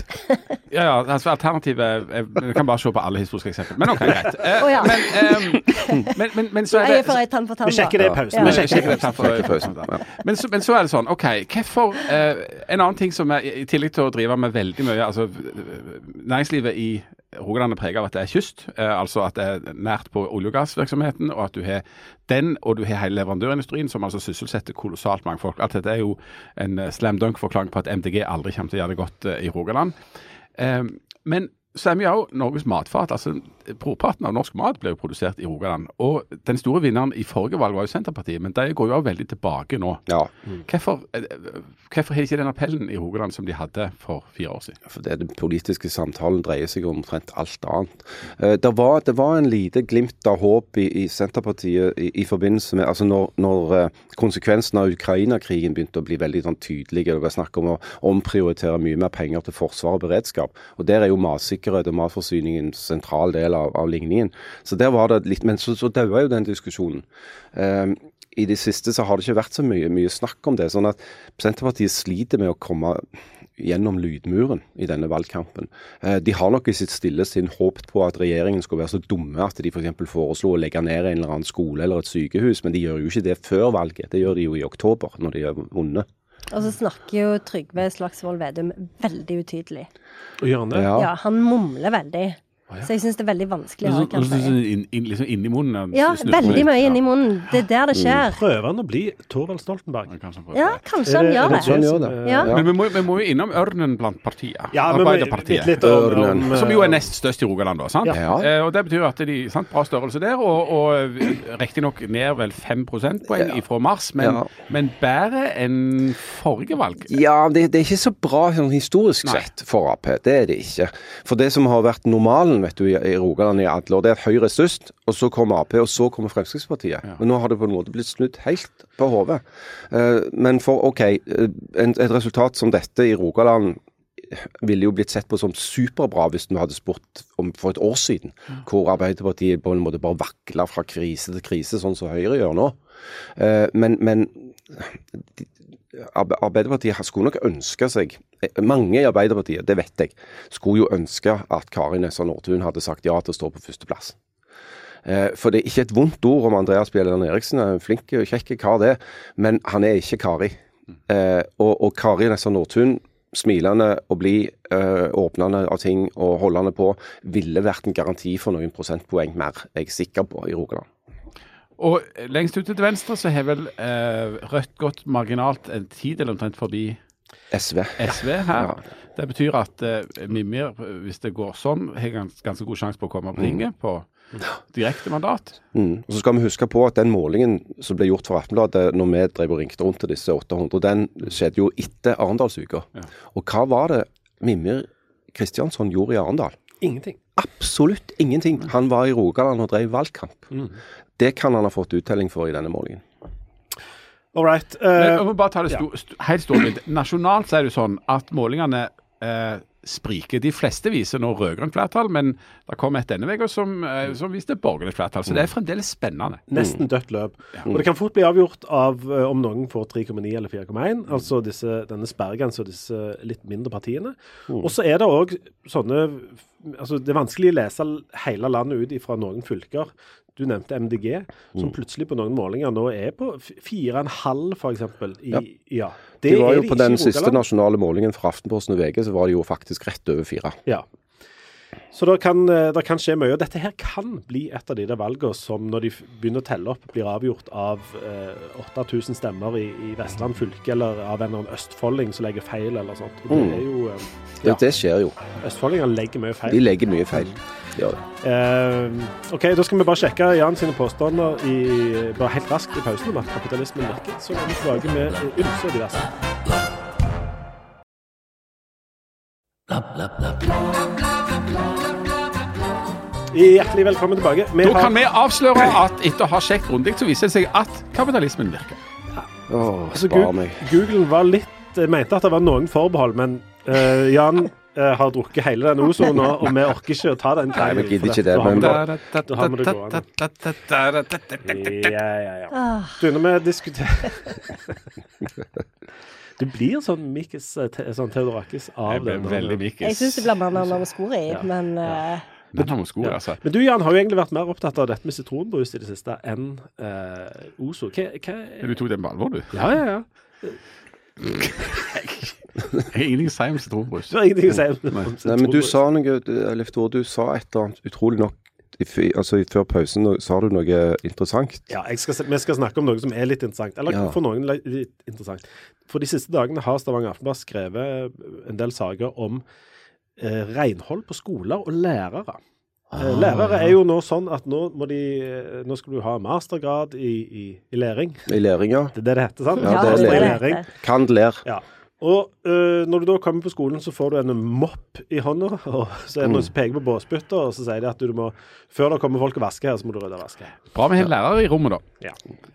ja, ja, altså alternativet... Vi kan bare se på alle historiske eksempler. Men ok, greit. Uh, oh, ja. men, um, men, men, men så er det... Jeg får et tann på tann. Vi sjekker det i pausen. Ja. Vi sjekker det i pausen. Ja. Men, så, men så er det sånn, ok, hvorfor... Uh, en annen ting som er, i tillegg til å drive med veldig mye, altså næringslivet i Rogaland er preget av at det er kyst, eh, altså at det er nært på olje- og gassvirksomheten, og at du har den, og du har hele leverandørindustrien som altså sysselsetter kolossalt mange folk. Alt dette er jo en slam dunk-forklaring på at M D G aldri kommer til å gjøre det godt eh, i Rogaland. Eh, men så er vi jo Norges matfat, altså brorparten av norsk mat ble jo produsert i Rogaland, og den store vinneren i forrige valg var jo Senterpartiet, men de går jo veldig tilbake nå. Ja. Mm. Hvorfor, hvorfor har ikke den appellen i Rogaland som de hadde for fire år siden? For det, den politiske samtalen dreier seg om omtrent alt annet. Uh, det, var, det var en lite glimt av håp i, i Senterpartiet i, i forbindelse med, altså når, når uh, konsekvensen av Ukraina-krigen begynte å bli veldig sånn tydelige, det var snakk om å omprioritere mye mer penger til forsvar og beredskap, og der er jo matsikkerhet og matforsyning en sentral del av, av ligningen. Så der var det litt, men så, så døde jo den diskusjonen. Um, I det siste så har det ikke vært så mye, mye snakk om det, sånn at Senterpartiet sliter med å komme gjennom lydmuren i denne valgkampen. Uh, de har nok i sitt stille sinn håpet på at regjeringen skulle være så dumme at de for eksempel foreslo å legge ned en eller annen skole eller et sykehus, men de gjør jo ikke det før valget. Det gjør de jo i oktober, når de er vunnet. Og så snakker jo Trygve Slagsvold Vedum veldig utydelig. Og gjør han det? Ja. Ja, han mumler veldig. Oh, ja. Så jeg synes det er veldig vanskelig å høre, kanskje. Inn, inn, liksom inn i munnen? Ja, veldig mye inn i munnen. Det er der det skjer. Prøver han å bli Thorvald Stoltenberg? Ja, kanskje han gjør det. Han gjør det. Ja. Men vi må, vi må jo innom ørnen blant partier. Ja, Arbeiderpartiet. Litt ørnen. Som jo er nest størst i Rogaland da, sant? Ja. Eh, og det betyr at de, sant, bra størrelse der, og, og riktig nok ned vel fem prosentpoeng ja. fra mars, men, ja. men bedre enn forrige valg. Ja, det, det er ikke så bra sånn, historisk Nei. sett for A P. Det er det ikke. For det som har vært normalen, vet du, i, i Rogaland i alle år, det er at Høyre er størst, og så kommer A P, og så kommer Fremskrittspartiet. Ja. Men nå har det på en måte blitt snudd helt på hodet. Uh, men for, ok, en, et resultat som dette i Rogaland ville jo blitt sett på som superbra hvis du hadde spurt om for et år siden, mm. hvor Arbeiderpartiet på en måte bare vakler fra krise til krise, sånn som Høyre gjør nå. Uh, men, men de, Arbeiderpartiet skulle nok ønske seg, mange i Arbeiderpartiet, det vet jeg, skulle jo ønske at Kari Nessa Nordtun hadde sagt ja til å stå på førsteplass. Eh, for det er ikke et vondt ord om Andreas Bjelland Eriksen, er en flink og kjekke kar det, men han er ikke Kari. Eh, og, og Kari Nessa Nordtun smilende og blid, uh, åpnende av ting og holdende på, ville vært en garanti for noen prosentpoeng mer, jeg er sikker på, i Rogaland. Og lengst ute til venstre så har vel uh, Rødt gått marginalt en tid eller omtrent forbi S V. S V her. Ja. Det betyr at uh, Mimir, hvis det går sånn, har gans, ganske god sjanse på å komme på tinget på direkte mandat. Mm. Og så skal vi huske på at den målingen som ble gjort for Aftenbladet når vi drev og ringte rundt til disse åtte hundre, den skjedde jo etter Arendalsuka. Ja. Og hva var det Mimir Kristiansson gjorde i Arendal? Ingenting. Absolutt ingenting. Han var i Rogaland og drev valgkamp. Mm. Det kan han ha fått uttelling for i denne målingen. All right. Uh, jeg må bare ta det sto, sto, helt stort. Nasjonalt så er det jo sånn at målingene uh, spriker. De fleste viser nå rødgrønt flertall, men det kom et denne veka som, uh, som viste borgerlig flertall. Så det er fremdeles spennende. Nesten dødt løp. Ja. Og det kan fort bli avgjort av uh, om noen får tre komma ni eller fire komma en, altså disse, denne sperregrensen og disse litt mindre partiene. Mm. Og så er det også sånne, altså det er vanskelig å lese hele landet ut fra noen fylker. Du nevnte M D G, som mm. plutselig på noen målinger nå er på fire komma fem for eksempel. I, ja. Ja. Det de var jo de på den siste nasjonale målingen fra Aftenposten og V G, så var det jo faktisk rett over fire. Ja. Så det kan, det kan skje mye, og dette her kan bli et av de der valgene som når de begynner å telle opp, blir avgjort av eh, åtte tusen stemmer i, i Vestland fylke, eller av en østfolding som legger feil, eller sånt. Og det er jo... Eh, ja. Det skjer jo. Østfoldinger legger mye feil. De legger mye feil. Ja. Uh, ok, da skal vi bare sjekke Jan sine påstander i, bare helt raskt i pausen om at kapitalismen virker. Så er vi tilbake med ymse og diverse. Hjertelig velkommen tilbake. Vi da har... kan vi avsløre at etter å ha sjekket rundig, så viser det seg at kapitalismen virker. Ja. Åh, altså, spar meg. Google var litt, mente at det var noen forbehold, men uh, Jan... Uh, har drukket hele den osoen nå, og vi orker ikke å ta den Nei, vi gidder ikke det, men da har vi det gående. Ja, ja, ja. Du, når vi diskuterer... Du blir sånn Mikis, sånn Theodorakis av det. Jeg blir veldig Mikis. Jeg synes det blir mer nærmere i, ja. men... Uh... Men, ja. altså. men du, Jan, har jo egentlig vært mer opptatt av dette med sitronbrus i det siste enn uh, oso. Hva, hva... Du tok den på alvor, du? Ja, ja, ja. Jeg har ingenting å si om sitronbrus. Du har ingenting å si om sitronbrus. Nei, men du sa noe, Leif Tore, du sa et eller annet utrolig nok, altså før pausen sa du noe interessant. Ja, jeg skal, vi skal snakke om noe som er litt interessant, eller ja. For noen litt interessant. For de siste dagene har Stavanger Aftenblad skrevet en del saker om eh, renhold på skoler og lærere. Ah, Lærere er jo nå sånn at nå må de, nå skal du ha mastergrad i, i, i læring. I læring, ja. Det er det det heter, sant? Ja, det er læring. læring. Kan lære. Ja. Og øh, når du da kommer på skolen, så får du en mopp i hånda, og så er det noen som peker på båsbytter, og så sier de at du må, før det kommer folk og vaske her, så må du rydde og vaske. Bra med en lærer i rommet da. Ja.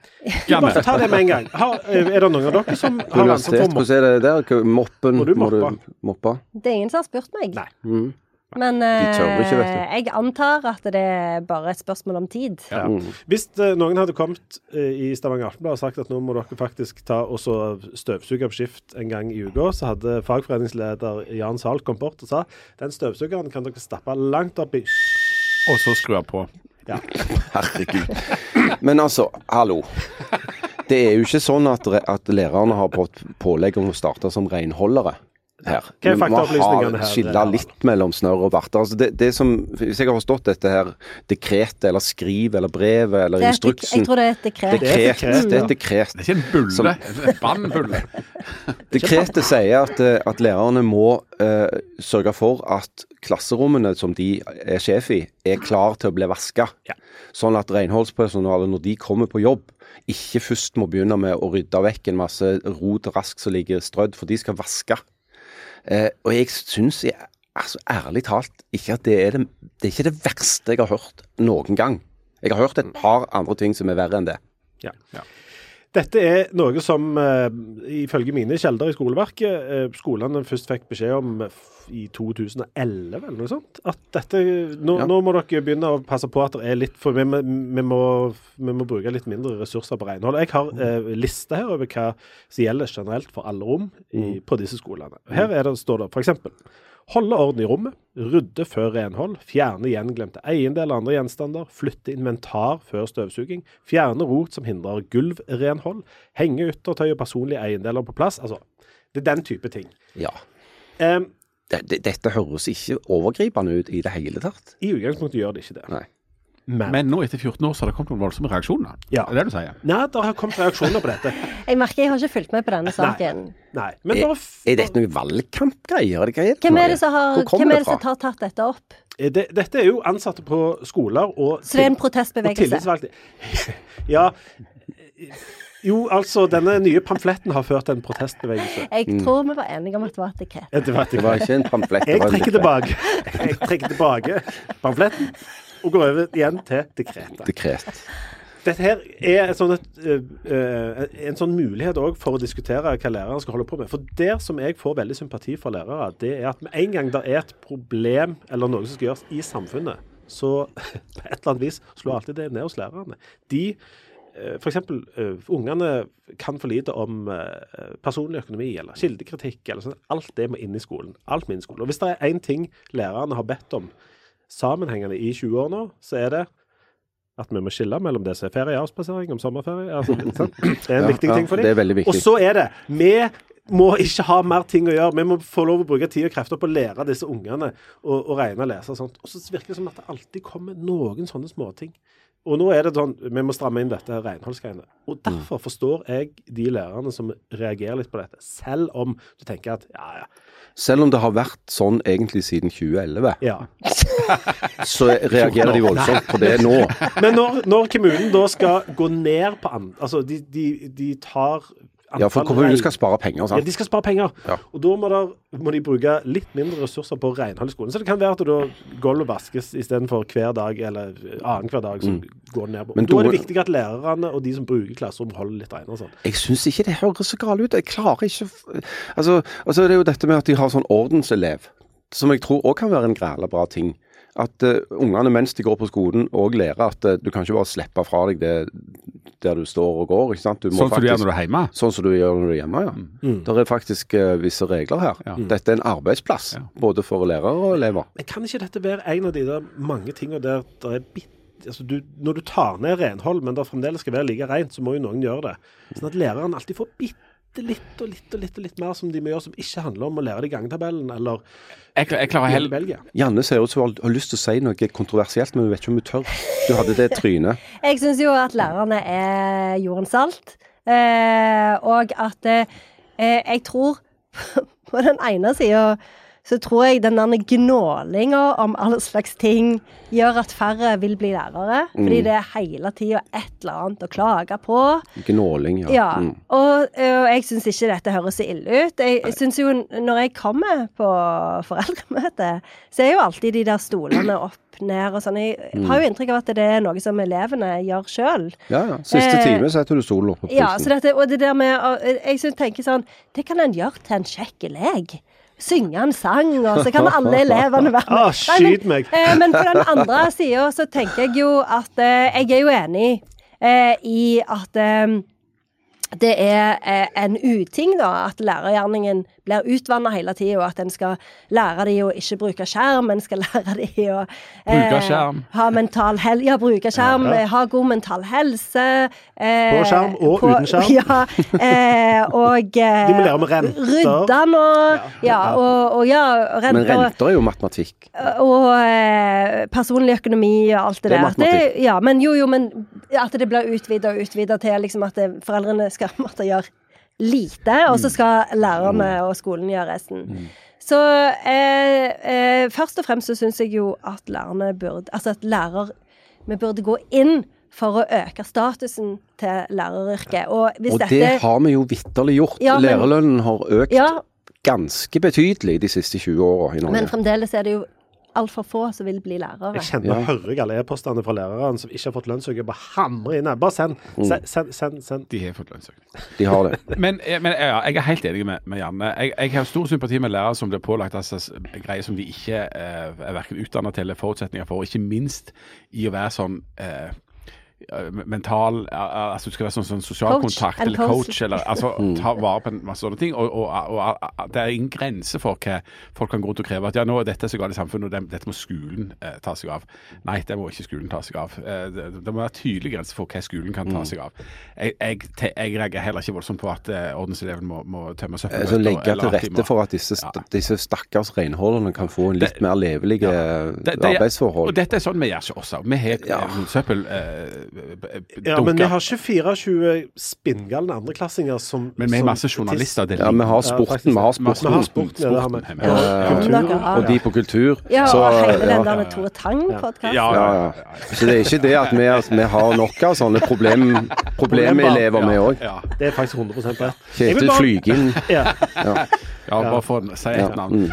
Bare ta det med en gang. Har, er det noen av dere som har ansvar for mopp? Hvordan er det der? Moppen, må du moppa? Må du moppa? Det er ingen som har spurt meg. Nei. Mm. Men ikke, jeg antar at det er bare et spørsmål om tid. Ja. Mm. Hvis uh, noen hadde kommet uh, i Stavanger Aftenblad og sagt at nå må dere faktisk ta og så støvsuge opp skift en gang i uka, så hadde fagforeningsleder Jan Sahl kommet bort og sa den støvsugeren kan dere stappe langt opp i og så skru på. Ja. Herregud. Men altså, hallo. Det er jo ikke sånn at, at lærerne har fått pålegg om å starte som renholdere. Her. Hva er faktaopplysningene her? Skille litt mellom snør og varter. Altså det, det som, hvis jeg har forstått dette her, dekret eller skriv eller brev eller det instruksen. Jeg tror det er et dekret. Dekret, det er dekret. Det er, dekret. Det er ikke en bulle, som, en bannbulle. Dekretet sier at, at lærerne må uh, sørge for at klasserommene som de er sjef i, er klar til å bli vasket. Ja. Sånn at renholdspersonalet, når de kommer på jobb, ikke først må begynne med å rydde vekk en masse rot og rask som ligger strødd, for de skal vaske. Eh, og jeg synes, jeg, altså ærlig talt, ikke at det er det, det er ikke det verste jeg har hørt noen gang. Jeg har hørt et par andre ting som er verre enn det. Ja, ja. Dette er noe som, uh, ifølge mine kjelder i skoleverket, uh, skolene først fikk beskjed om uh, i to tusen og elleve, eller noe sånt. At dette, nå, ja. nå må dere begynne å passe på at det er litt, for vi, vi, må, vi må bruke litt mindre ressurser på renhold. Jeg har uh, liste her over hva som gjelder generelt for alle rom i, på disse skolene. Her er det, står det for eksempel, holde orden i rommet, rydde før renhold, fjerne gjenglemte eiendeler og andre gjenstander, flytte inventar før støvsuging, fjerne rot som hindrer gulvrenhold, henge yttertøy og personlige eiendeler på plass. Altså, det er den type ting. Ja. Um, Dette høres ikke overgripende ut i det hele tatt. I utgangspunktet gjør det ikke det. Nei. Men, Men nå etter fjorten år så har det kommet noen voldsomme reaksjoner. Ja. Er det det du sier? Nei, det har kommet reaksjoner på dette. Jeg merker jeg har ikke fulgt med på denne saken. Nei. Men Er, bare f- er dette noen valgkampgreier? Er det greit? Hvem er det som har, Hvor kommer hvem er det det som fra? har tatt dette opp? det, dette er jo ansatte på skoler og, Så det er en og protestbevegelse? tillitsvalgte. Ja. Jo, altså, denne nye pamfletten har ført til en protestbevegelse. Jeg tror vi var enige om at det var et dekret. Ja, det var, Det var ikke en pamflett. det Jeg var en trekker dekret. tilbake. Jeg trekker tilbake pamfletten og går over igjen til dekretet. Dekret. Dette her er et sånn et, uh, uh, en sånn mulighet også for å diskutere hva lærere skal holde på med. For der som jeg får veldig sympati for lærere, det er at med en gang det er et problem eller noe som skal gjøres i samfunnet, så på et eller annet vis slår alltid det ned hos lærerne. De, uh, for eksempel, uh, ungene kan for lite om uh, personlig økonomi eller kildekritikk, eller sånn. Alt det må inn i skolen. Alt må inn i skolen. Og hvis det er en ting lærerne har bedt om sammenhengende i tjue år nå, så er det at vi må skille mellom det som er ferieavspasering om sommerferie. Altså, sant? Det er en Ja, viktig ting for dem. det er veldig viktig. Og så er det, vi må ikke ha mer ting å gjøre. Vi må få lov å bruke tid og krefter på å lære disse ungene å, å regne og lese og sånt. Og så virker det som at det alltid kommer noen sånne småting. Og nå er det sånn, vi må stramme inn dette renholdsgreiene. Og derfor forstår jeg de lærerne som reagerer litt på dette, selv om du tenker at, ja, ja, Selv om det har vært sånn egentlig siden tjue elleve, ja. så reagerer de voldsomt på det nå. Men når, når kommunen da skal gå ned på an, altså de, de, de tar Ja, for kommunen skal spare penger, Ja, sant? de skal spare penger. Ja. Og da må, der, må de bruke litt mindre ressurser på renhold i skolen. Så det kan være at da gulvet vaskes i stedet for hver dag, eller annen hver dag, så går det ned på. Men Da er det da- viktig at lærerne og de som bruker klasserom holder litt rene og sånn. Jeg synes ikke det høres så galt ut. Jeg klarer ikke f- Altså, altså det er jo dette med at de har sånn ordenselev, som jeg tror også kan være en græla bra ting. At uh, ungene mens de går på skolen også lærer at uh, du kan ikke bare slippe fra deg det der du står og går, ikke sant? Du må Sånn som du gjør faktisk- når du er hjemme? Sånn som du gjør når du er hjemme, ja. Mm. Det er faktisk uh, visse regler her. Ja. Dette er en arbeidsplass, Ja. både for lærere og elever. Men kan ikke dette være en av de der mange tingene der det er bitt Altså du, når du tar ned renhold, men det fremdeles skal være like rent, så må jo noen gjøre det. Sånn at læreren alltid får bitte litt og litt og litt og litt mer som de må gjøre, som ikke handler om å lære det i gangtabellen, eller Jeg, jeg klarer hele heller Belgia. Janne ser ut som hun har- har lyst til å si noe kontroversielt, men hun vet ikke om hun tør. Du hadde det trynet. Jeg syns jo at lærerne er jordens salt, eh, og at eh, jeg tror på den ene sida så tror jeg den der gnålinga om alle slags ting gjør at færre vil bli lærere. Fordi det er hele tida et eller annet å klage på. Gnåling, ja. Ja, Mm. og, og jeg syns ikke dette høres så ille ut. Jeg, jeg synes jo, når jeg kommer på foreldremøte, så er jo alltid de der stolene opp ned og sånn. Jeg har jo inntrykk av at det er noe som elevene gjør sjøl. Ja, ja. Siste Eh, time setter du stolen opp på Ja, så pulsen. dette, og det der med å- Jeg synes, tenker sånn, det kan en gjøre til en kjekk lek. Synge en sang, og så kan alle elevene være med. Ah, Nei, men- skyt meg! Eh, men på den andre sida så tenker jeg jo at eh, jeg er jo enig eh, i at eh, det er eh, en uting, da, at lærergjerningen blir utvannet hele tiden, og at en skal lære de å ikke bruke skjerm, en skal lære de å Bruke skjerm. ha mental hel ja, bruke skjerm, Ja. eh, ha god mental helse. Eh, På skjerm og på- uten skjerm. Ja, eh, og eh, De må lære om renter. Rydde nå. Ja, Ja. og, og ja, Men renter. renter er jo matematikk. Og eh, personlig økonomi og alt det, Det er der. matematikk. ja, men jo, jo, men at det blir utvidet og utvidet til liksom at det, foreldrene skal måtte gjøre lite, og så skal lærerne og skolen gjøre resten. Så eh, eh, først og fremst så synes jeg jo at lærerne burde, altså at lærer, vi burde gå inn for å øke statusen til læreryrket. Og hvis Og dette... det har vi jo vitterlig gjort. Ja, men- Lærerlønnen har økt Ja, ganske betydelig de siste tjue åra i Norge. men fremdeles er det jo altfor få som vil bli lærere. Jeg kjenner Ja. og hører jeg alle e-postene fra lærerne som ikke har fått lønnsøkning, bare hamre inn her. Bare send, send, send, send, send. De har fått lønnsøkning. De har det. Men, eh, men ja, jeg er helt enig med, med Janne. Jeg, jeg har stor sympati med lærere som blir pålagt altså, greier som de ikke eh, er hverken utdannet til eller forutsetninger for, og ikke minst i å være sånn eh, mental, altså du skal være sånn, sånn sosial coach, kontakt eller coach, coach eller altså ta vare på en masse sånne ting, og, og, og, og det er ingen grense for hva folk kan gå ut og kreve at ja, nå er dette så galt i samfunnet, og det, dette må skolen eh, ta seg av. Nei, det må ikke skolen ta seg av. Eh, det, det må være tydelig grense for hva skolen kan ta seg av. Jeg, jeg, te, jeg reagerer heller ikke voldsomt på at eh, ordenseleven må, må tømme søppelbøtter. Så legge til rette for at disse, ja. disse stakkars renholderne kan få en litt det, mer levelige ja. det, det, arbeidsforhold. Og dette er sånn vi gjør ikke også. Vi har ja. søppel eh, Ja, men vi har ikke tjuefire spinngalne andreklassinger som... Men vi har masse journalister. Ja, vi har sporten, vi har sporten. Vi har sporten, ja, det har vi. Ja, kultur, og de på kultur. Ja, så, og hele ja. den der Tore Tang-podcasten. Ja, ja, ja. Så det er ikke det at vi, at vi har nok av sånne problem, problemelever med også. Ja, det er faktisk hundre prosent rett. Kjetil Flygen. Ja. Ja. Ja, bare for å si et navn.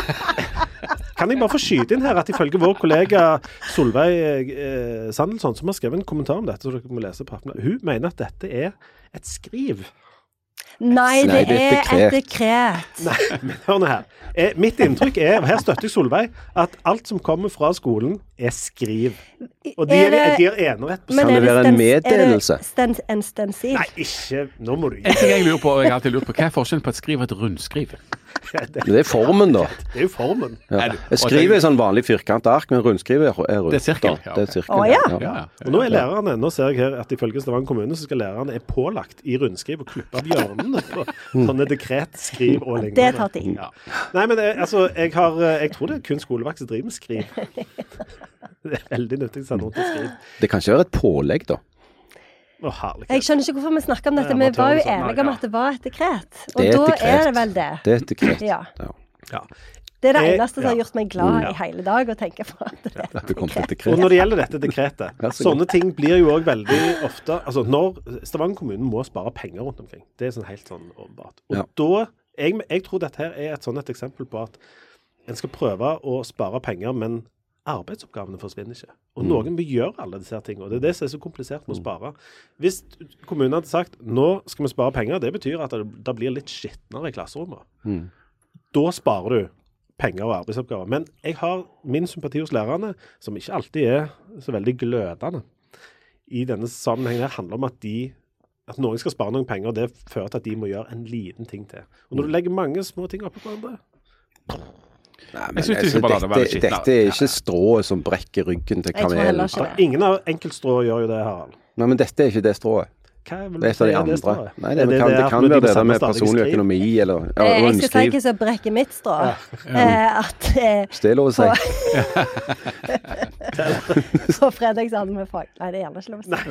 Kan jeg bare få skyte inn her at ifølge vår kollega Solveig eh, Sandelsson, som har skrevet en kommentar om dette, så dere må lese på Aftenbladet, hun mener at dette er et skriv. Nei, det, Nei, det er et dekret. Nei, men hør nå her. Eh, mitt inntrykk er, og her støtter jeg Solveig, at alt som kommer fra skolen er skriv. Og de er, er, de er enerett på Kan det være en meddelelse? Er det en stensil? Nei, ikke. Nå må du ikke. Jeg, jeg lurer på, jeg har alltid lurt på, hva er forskjellen på et skriv og et rundskriv? Ja, det, det er formen, da. Det er jo formen. Ja. Et skriv er sånn vanlig firkantet ark, men rundskriv er rundt. Det er sirkel. Ja, det er sirkel. Oh, ja. Ja. Ja, ja. Og nå er lærerne, nå ser jeg her at ifølge Stavanger kommune så skal lærerne er pålagt i rundskriv og klippe av hjørnene på sånne dekretskriv og lignende. Det tar tid. Ja. Nei, men jeg, altså, jeg, har, jeg tror det er kun skolevakt som driver med skriv. Det er veldig nyttig å sende rundt og skrive. Det kan ikke være et pålegg, da. Å, herlighet. Jeg skjønner ikke hvorfor vi snakker om dette, vi var jo enige om at det var et dekret. Og det er da dekret. er det vel det. Det er et dekret. Ja. Ja. Ja. Det er det jeg, eneste som har gjort meg glad ja. i hele dag å tenke på at det er det kom til et dekret. Og når det gjelder dette dekretet, sånne ting blir jo også veldig ofte, altså når Stavanger kommune må spare penger rundt omkring, det er sånn helt sånn åpenbart. Og ja. da, jeg, jeg tror dette her er et sånn et eksempel på at en skal prøve å spare penger, men arbeidsoppgavene forsvinner ikke. Og mm. noen vil gjøre alle disse tingene, og det er det som er så komplisert med å spare. Hvis kommunen hadde sagt, nå skal vi spare penger, det betyr at det, det blir litt skittnere i klasserommet. Mm. Da sparer du penger og arbeidsoppgaver. Men jeg har min sympati hos lærerne, som ikke alltid er så veldig glødende. I denne sammenhengen her handler om at de at noen skal spare noen penger, og det fører til at de må gjøre en liten ting til. Og når du legger mange små ting oppe på hverandre, Nei, men altså, dette, det dette er ikke strået som brekker ryggen til kamelen. Ingen av enkeltstrå gjør jo det, Harald. Nei, men dette er ikke det strået. Hva er vel det er et av de andre. Det Nei, det, det, det kan, det kan være det der med personlig økonomi eller ja, jeg rundskriv. skal si hva som brekker mitt strå. Ja. Eh, at eh, det er lov å si. På fredag så hadde vi fag. Nei, det er gjerne ikke lov å si.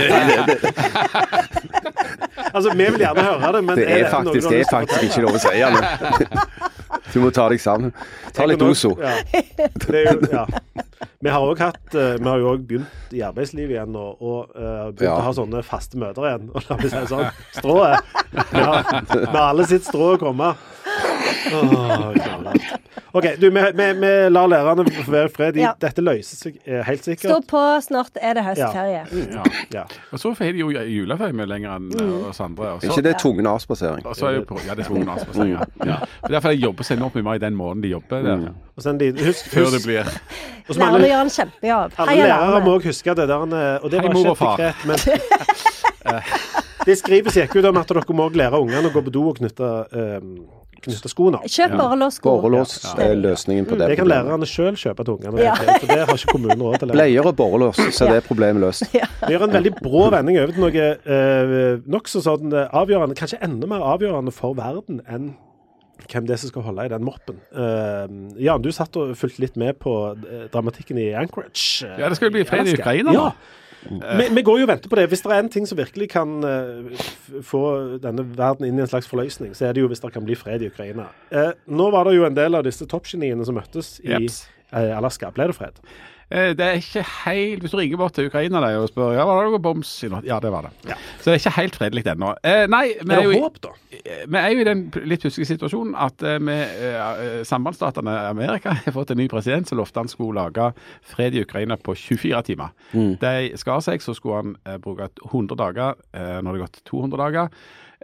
Altså, vi vil gjerne høre det, men det er, er faktisk, det er faktisk ikke lov å si. Ja, du må ta deg sammen. Ta litt oso. Ja. Det er jo, ja. Vi har også hatt, uh, vi har jo også begynt i arbeidslivet igjen og, og uh, begynt ja. å ha sånne faste møter igjen. Og la meg si sånn, strået. Ja, med alle sitt strå å komme. Åh, ok, du, vi, vi, vi lar lærerne få være fred. Ja. Dette løser seg helt sikkert. Stå på, snart er det høstferie. Ja. Ja. Ja. Og så får de jo juleferie med lenger enn mm. oss andre. Og så, ikke det er tvungen avspasering? Er på, ja, det er tvungen avspasering. Ja. Ja. Derfor jeg jobber seg opp med meg i den måneden de jobber der. Mm. Og sen, husk, Før det blir... Lærerne gjør en kjempejobb. Alle lærere må også huske det der, og det var ikke et dekret, men... Det skrives ikke ut om at dere må lære ungene å gå på do og knytte, um, knytte skoene. Kjøp borrelås-sko. Borrelås er løsningen på det. Det kan lærerne selv kjøpe til ungene, ja. For det har ikke kommunen råd til. Bleier og borrelås, så det er problemet løst. Ja. Vi gjør en veldig brå vending over til noe uh, nok så sånn avgjørende, kanskje enda mer avgjørende for verden enn hvem det er som skal holde i den moppen. Uh, Jan, du satt og fulgte litt med på uh, dramatikken i Anchorage. Ja, det skal bli fred i Ukraina ja. Vi, vi går jo og venter på det. Hvis det er en ting som virkelig kan uh, få denne verden inn i en slags forløsning, så er det jo hvis det kan bli fred i Ukraina. Uh, nå var det jo en del av disse toppgeniene som møttes i uh, Alaska. Ble det fred? Det er ikke helt... Hvis du ringer bort til Ukraina der og spør, ja, var det noe boms i noe? Ja, det var det. Ja. Så det er ikke helt fredelig ennå. Eh, nei, vi er, er det jo, håp da? Vi er jo i den litt huske situasjonen at eh, med eh, sambandsstatene i Amerika har fått en ny president som lovte han skulle lage fred i Ukraina på tjuefire timer. Mm. De skar seg, så skulle han eh, bruke hundre dager, eh, når det gått to hundre dager.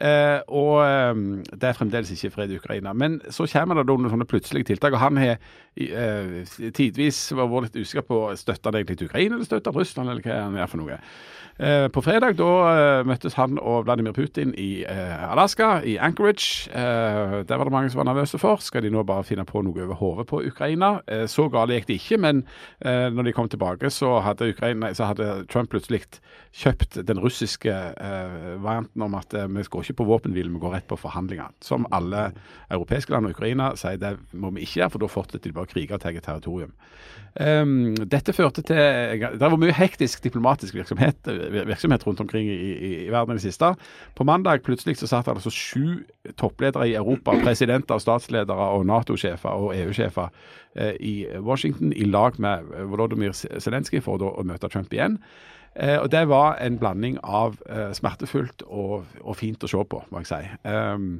Eh, og eh, det er fremdeles ikke fred i Ukraina. Men så kommer det da noen sånne plutselige tiltak, og han har eh, tidvis vært litt usikker på støtter han egentlig til Ukraina eller støtter Russland, eller hva han er for noe. Eh, på fredag da eh, møttes han og Vladimir Putin i eh, Alaska, i Anchorage. Eh, der var det mange som var nervøse for. Skal de nå bare finne på noe over hodet på Ukraina? Eh, så galt gikk det ikke, men eh, når de kom tilbake, så hadde, Ukraina, så hadde Trump plutselig kjøpt den russiske eh, varianten om at eh, vi går ikke på våpenhvile, vi går rett på forhandlinger. Som alle europeiske land og Ukraina sier, det må vi ikke gjøre, for da fortsetter de bare kriger og tegger territorium. Um, dette førte til, det var mye hektisk diplomatisk virksomhet, virksomhet rundt omkring i, i, i verden i det siste. På mandag plutselig så satt det altså sju toppledere i Europa, presidenter, statsledere og NATO-sjefer og E U-sjefer eh, i Washington i lag med Volodymyr Zelensky for å, å møte Trump igjen. Eh, og det var en blanding av eh, smertefullt og, og fint å se på, må jeg si. Um,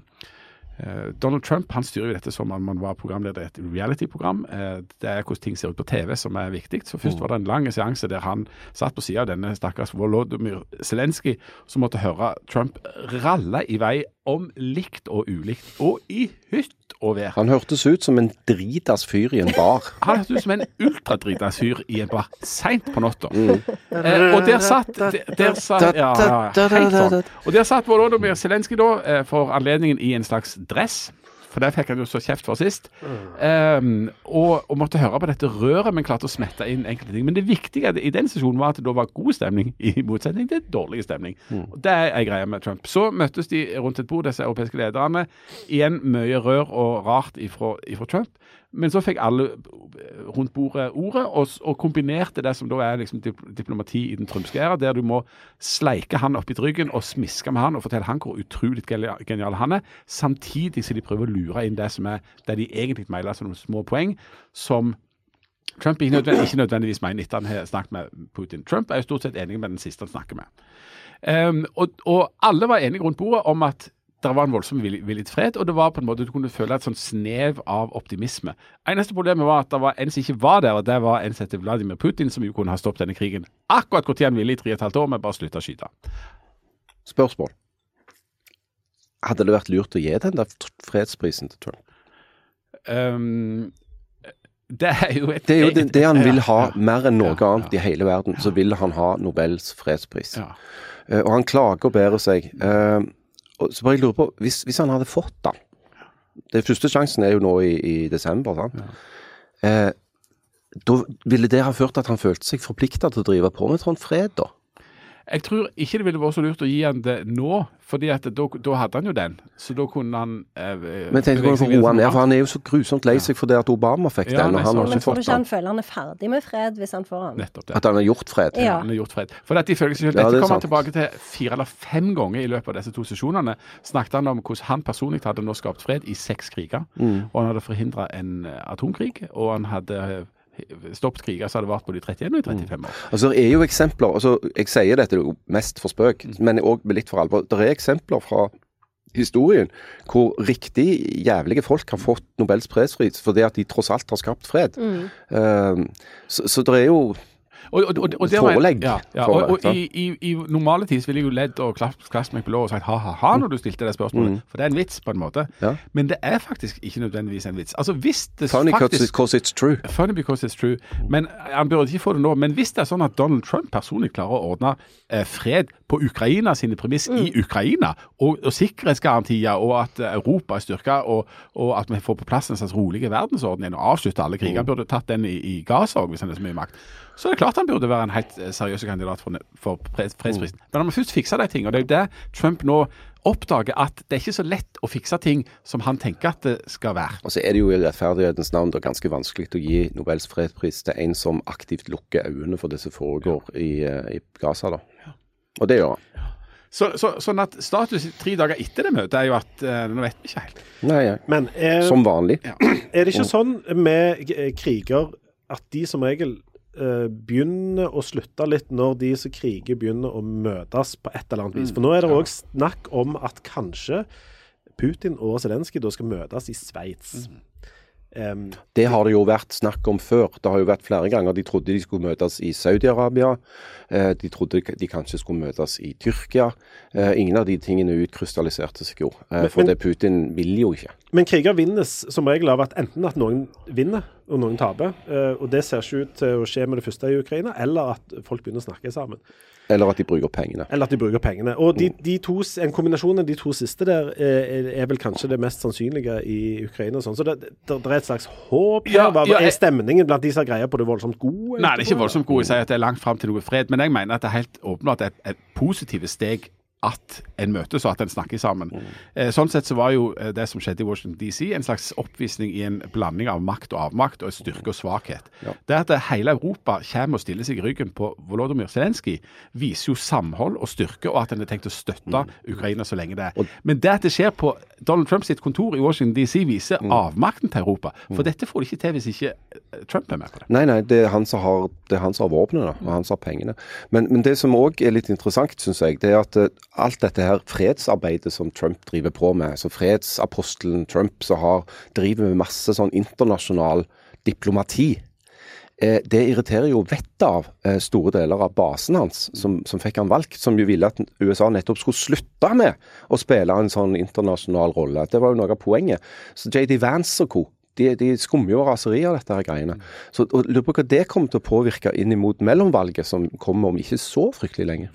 Donald Trump, han styrer jo dette som om man var programleder i et reality-program. Det er hvordan ting ser ut på T V som er viktig. Så først var det en lang seanse der han satt på siden av denne stakkars Volodymyr Zelensky, som måtte høre Trump ralle i vei om likt og ulikt, og i hytt og vær. Han hørtes ut som en dritas fyr i en bar. Han hørtes ut som en ultradritas fyr i en bar, sent på natta. Mm. Eh, og der satt, der, der satt ja, ja, helt sånn. Og der satt Volodymyr Zelensky da, eh, for anledningen i en slags dress, for det fikk han jo så kjeft for sist, um, og, og måtte høre på dette røret, men klarte å smette inn enkelte ting. Men det viktige i den sesjonen var at det da var god stemning, i motsetning til dårlig stemning. Mm. Og det er en greie med Trump. Så møttes de rundt et bord, disse europeiske lederne, igjen mye rør og rart ifra, ifra Trump. Men så fikk alle rundt bordet ordet, og, og kombinerte det som da er liksom diplomati i den trumske æra, der du må sleike han opp i ryggen og smiske med han og fortelle han hvor utrolig genial han er, samtidig så de prøver å lure inn det som er det de egentlig meiler som noen små poeng, som Trump ikke nødvendigvis, ikke nødvendigvis mener etter han har snakket med Putin. Trump er jo stort sett enig med den siste han snakker med. Um, og, og alle var enige rundt bordet om at det var en voldsom villet fred, og det var på en måte, du kunne føle et sånn snev av optimisme. Eneste problemet var at det var en som ikke var der, og det var en som heter Vladimir Putin, som jo kunne ha stoppet denne krigen akkurat hvor tid han ville i tre og et halvt år, men bare sluttet å skyte. Spørsmål. Hadde det vært lurt å gi den der fredsprisen til Trump? Um, det er jo et... Det er jo det, det han vil ha ja, mer enn noe ja, annet ja, i hele verden, ja. Så vil han ha Nobels fredspris. Ja. Uh, og han klager og bærer seg... Uh, Så bare jeg lurer på, hvis, hvis han hadde fått den, det første sjansen er jo nå i, i desember, sant? Ja. Eh, da ville det ha ført at han følte seg forpliktet til å drive på med sånn fred da? Jeg tror ikke det ville vært så lurt å gi han det nå, fordi at da, da hadde han jo den, så da kunne han... Eh, Men tenk på hvor han er, for han er jo så grusomt lei seg for det at Obama fikk ja, den, og han har ikke fått den. Men tror du ikke han føler han er ferdig med fred hvis han får den? Nettopp det. At han har gjort fred? Ja, han har gjort fred. For at de føler seg selv, dette ja, kommer han tilbake til fire eller fem ganger i løpet av disse to sesjonene, snakket han om hvordan han personlig hadde nå skapt fred i seks kriger, mm. og han hadde forhindret en atomkrig, og han hadde... stoppet kriger så hadde det vært både i trettien og i trettifem år. Altså, det er jo eksempler, altså, jeg sier dette mest for spøk, mm. men også litt for alvor. Det er eksempler fra historien hvor riktig jævlige folk har fått Nobels fredspris fordi at de tross alt har skapt fred. Mm. Um, så, så det er jo Og, og, og, og forelegg. Ja, ja. For, og, og i, i, i normale tids ville jeg jo ledd og klasse meg på lov og sagt ha-ha-ha når du stilte det spørsmålet, mm. for det er en vits på en måte. Ja. Men det er faktisk ikke nødvendigvis en vits. Altså hvis det funny faktisk... because it's true. Funny because it's true. Men han burde ikke få det nå. Men hvis det er sånn at Donald Trump personlig klarer å ordne eh, fred på Ukraina sine premiss mm. i Ukraina, og, og sikkerhetsgarantier, og at Europa er styrket, og, og at vi får på plass en slags rolige verdensorden igjen, og avslutte alle kriger. Han burde tatt den i, i Gaza også, hvis han er så mye makt. Så det er klart han burde være en helt seriøs kandidat for, for fredsprisen. Men han må først fikse de ting, og det er jo det Trump nå oppdager, at det er ikke så lett å fikse ting som han tenker at det skal være. Og så er det jo i rettferdighetens navn da ganske vanskelig å gi Nobels fredspris til en som aktivt lukker øynene for det som foregår ja. i, i Gaza da. Ja. Og det gjør han. Ja. Så, så, sånn at status tre dager etter det møtet er jo at uh, nå vet vi ikke helt. Nei, ja. Men, eh, som vanlig. Ja. Er det ikke sånn med kriger at de som regel begynner å slutte litt når de som kriger begynner å møtes på et eller annet vis. For nå er det også snakk om at kanskje Putin og Zelensky da skal møtes i Sveits. Mm. Um, det har det jo vært snakk om før. Det har jo vært flere ganger. De trodde de skulle møtes i Saudi-Arabia. Eh, de trodde de kanskje skulle møtes i Tyrkia. Eh, ingen av de tingene utkrystalliserte seg jo. Eh, for men, det Putin vil jo ikke. Men kriger vinnes som regel av at enten at noen vinner og noen taper. Eh, og det ser ikke ut til å skje med det første i Ukraina, eller at folk begynner å snakke sammen. Eller at de bruker pengene. Eller at de bruker pengene. Og de, de to, en kombinasjon av de to siste der er, er vel kanskje det mest sannsynlige i Ukraina. Og sånn. Så det, det, det er et slags håp. Ja, Hva ja, er stemningen blant de som greier på det voldsomt gode? Nei, det er ikke voldsomt gode. Jeg sier at det er langt frem til noe fred. Men jeg mener at det er helt åpenbart et, et positivt steg at en møtes og at en snakker sammen. Mm. Eh, sånn sett så var jo eh, det som skjedde i Washington D C en slags oppvisning i en blanding av makt og avmakt og styrke og svakhet. Ja. Det at hele Europa kommer og stiller seg i ryggen på Volodymyr Zelensky viser jo samhold og styrke, og at en har tenkt å støtte mm. Ukraina så lenge det er. Og, Men det at det skjer på Donald Trump sitt kontor i Washington D C viser mm. avmakten til Europa. For mm. dette får de ikke til hvis ikke Trump er med på det. Nei, nei, det er han som har, det er han som har våpnene, og han som har pengene. Men, men det som også er litt interessant, synes jeg, det er at alt dette her fredsarbeidet som Trump driver på med, så fredsapostelen Trump som har, driver med masse sånn internasjonal diplomati, eh, det irriterer jo vettet av eh, store deler av basen hans, som, som fikk han valgt, som jo ville at U S A nettopp skulle slutte med å spille en sånn internasjonal rolle. Det var jo noe av poenget. Så J D Vance og co., de, de skummer jo raseri av dette her greiene. Så og, lurer på hva det kommer til å påvirke inn imot mellomvalget, som kommer om ikke så fryktelig lenge.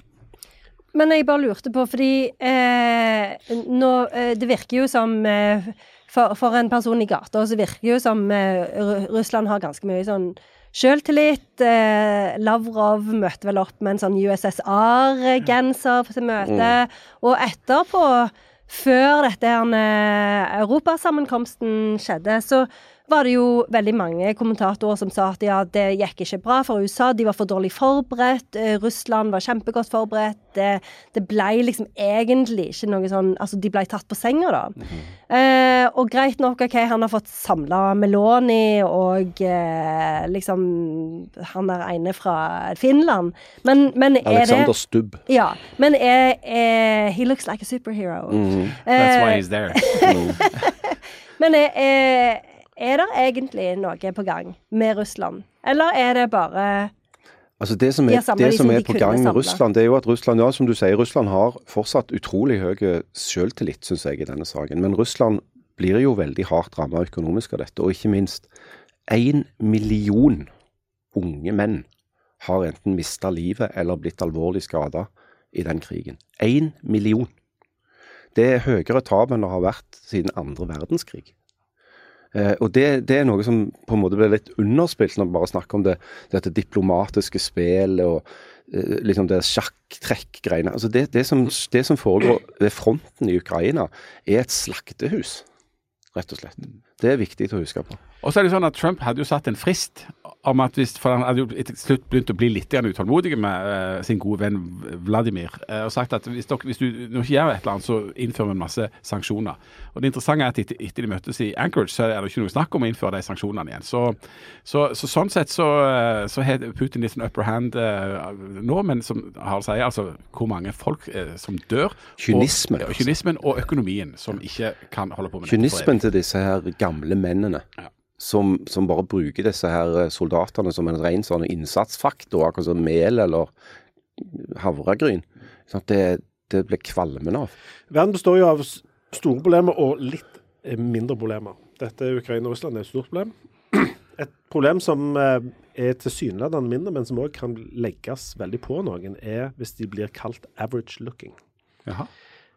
Men jeg bare lurte på, fordi eh, nå, eh, det virker jo som, eh, for, for en person i gata, så virker jo som eh, Russland har ganske mye sånn selvtillit. Eh, Lavrov møtte vel opp med en sånn U S S R-genser til møte, mm. og etterpå, før dette her eh, Europasammenkomsten skjedde, så var det jo veldig mange kommentatorer som sa at ja, det gikk ikke bra for U S A, de var for dårlig forberedt, eh, Russland var kjempegodt forberedt, det, det ble liksom egentlig ikke noe sånn, altså de ble tatt på senga da. Mm-hmm. Eh, og greit nok, ok, han har fått samlet Meloni og eh, liksom han er ene fra Finland, men, men er Alexander det... Stubb. Ja, men er, er he looks like a superhero. Mm-hmm. That's why he's there. Men er, er Er det egentlig noe på gang med Russland? Eller er det bare... Altså det som er, de det som er de på gang med Russland, det er jo at Russland, ja, som du sier, Russland har fortsatt utrolig høy selvtillit, synes jeg, i denne saken. Men Russland blir jo veldig hardt rammet økonomisk av dette, og ikke minst en million unge menn har enten mistet livet eller blitt alvorlig skadet i den krigen. En million. Det er høyere tap enn det har vært siden andre verdenskrig. Uh, og det, det er noe som på en måte blir litt underspilt når vi bare snakker om det, dette diplomatiske spillet og uh, liksom det sjakktrekk-greiene. Altså det, det, som, det som foregår ved fronten i Ukraina er et slaktehus, rett og slett. Det er viktig å huske på. Og så er det sånn at Trump hadde jo satt en frist om at hvis, for han hadde jo til slutt begynt å bli litt utålmodig med uh, sin gode venn Vladimir, uh, og sagt at hvis, dere, hvis du nå ikke gjør et eller annet, så innfører vi en masse sanksjoner. Og det interessante er at etter, etter de møtes i Anchorage, så er det ikke noe snakk om å innføre de sanksjonene igjen. Så, så, så sånn sett så, så har Putin litt en upper hand uh, nå, men som har sier, altså hvor mange folk uh, som dør, kynismen, og, uh, kynismen og økonomien som ikke kan holde på med kynismen til disse her gamle mennene. Ja. Som, som bare bruker disse her soldatene som en ren sånn innsatsfaktor, akkurat som mel eller havregryn. Sånn at det, det blir kvalmen av. Verden består jo av store problemer og litt mindre problemer. Dette er Ukraina og Russland, det er et stort problem. Et problem som er tilsynelatende mindre, men som også kan legges veldig på noen, er hvis de blir kalt average looking. Jaha.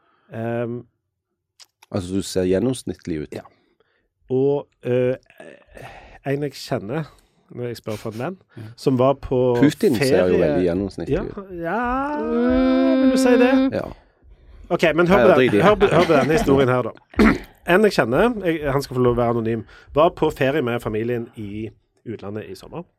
Um, altså du ser gjennomsnittlig ut? Ja. Og uh, en jeg kjenner, når jeg spør for en menn, ja. som var på Putin ferie... ser jo veldig gjennomsnittlig ja, ut. Ja, vil du si det? Ja. Ok, men hør på, den, hør, hør på denne historien her da. En jeg kjenner, jeg, han skal få lov å være anonym, var på ferie med familien i utlandet i sommer.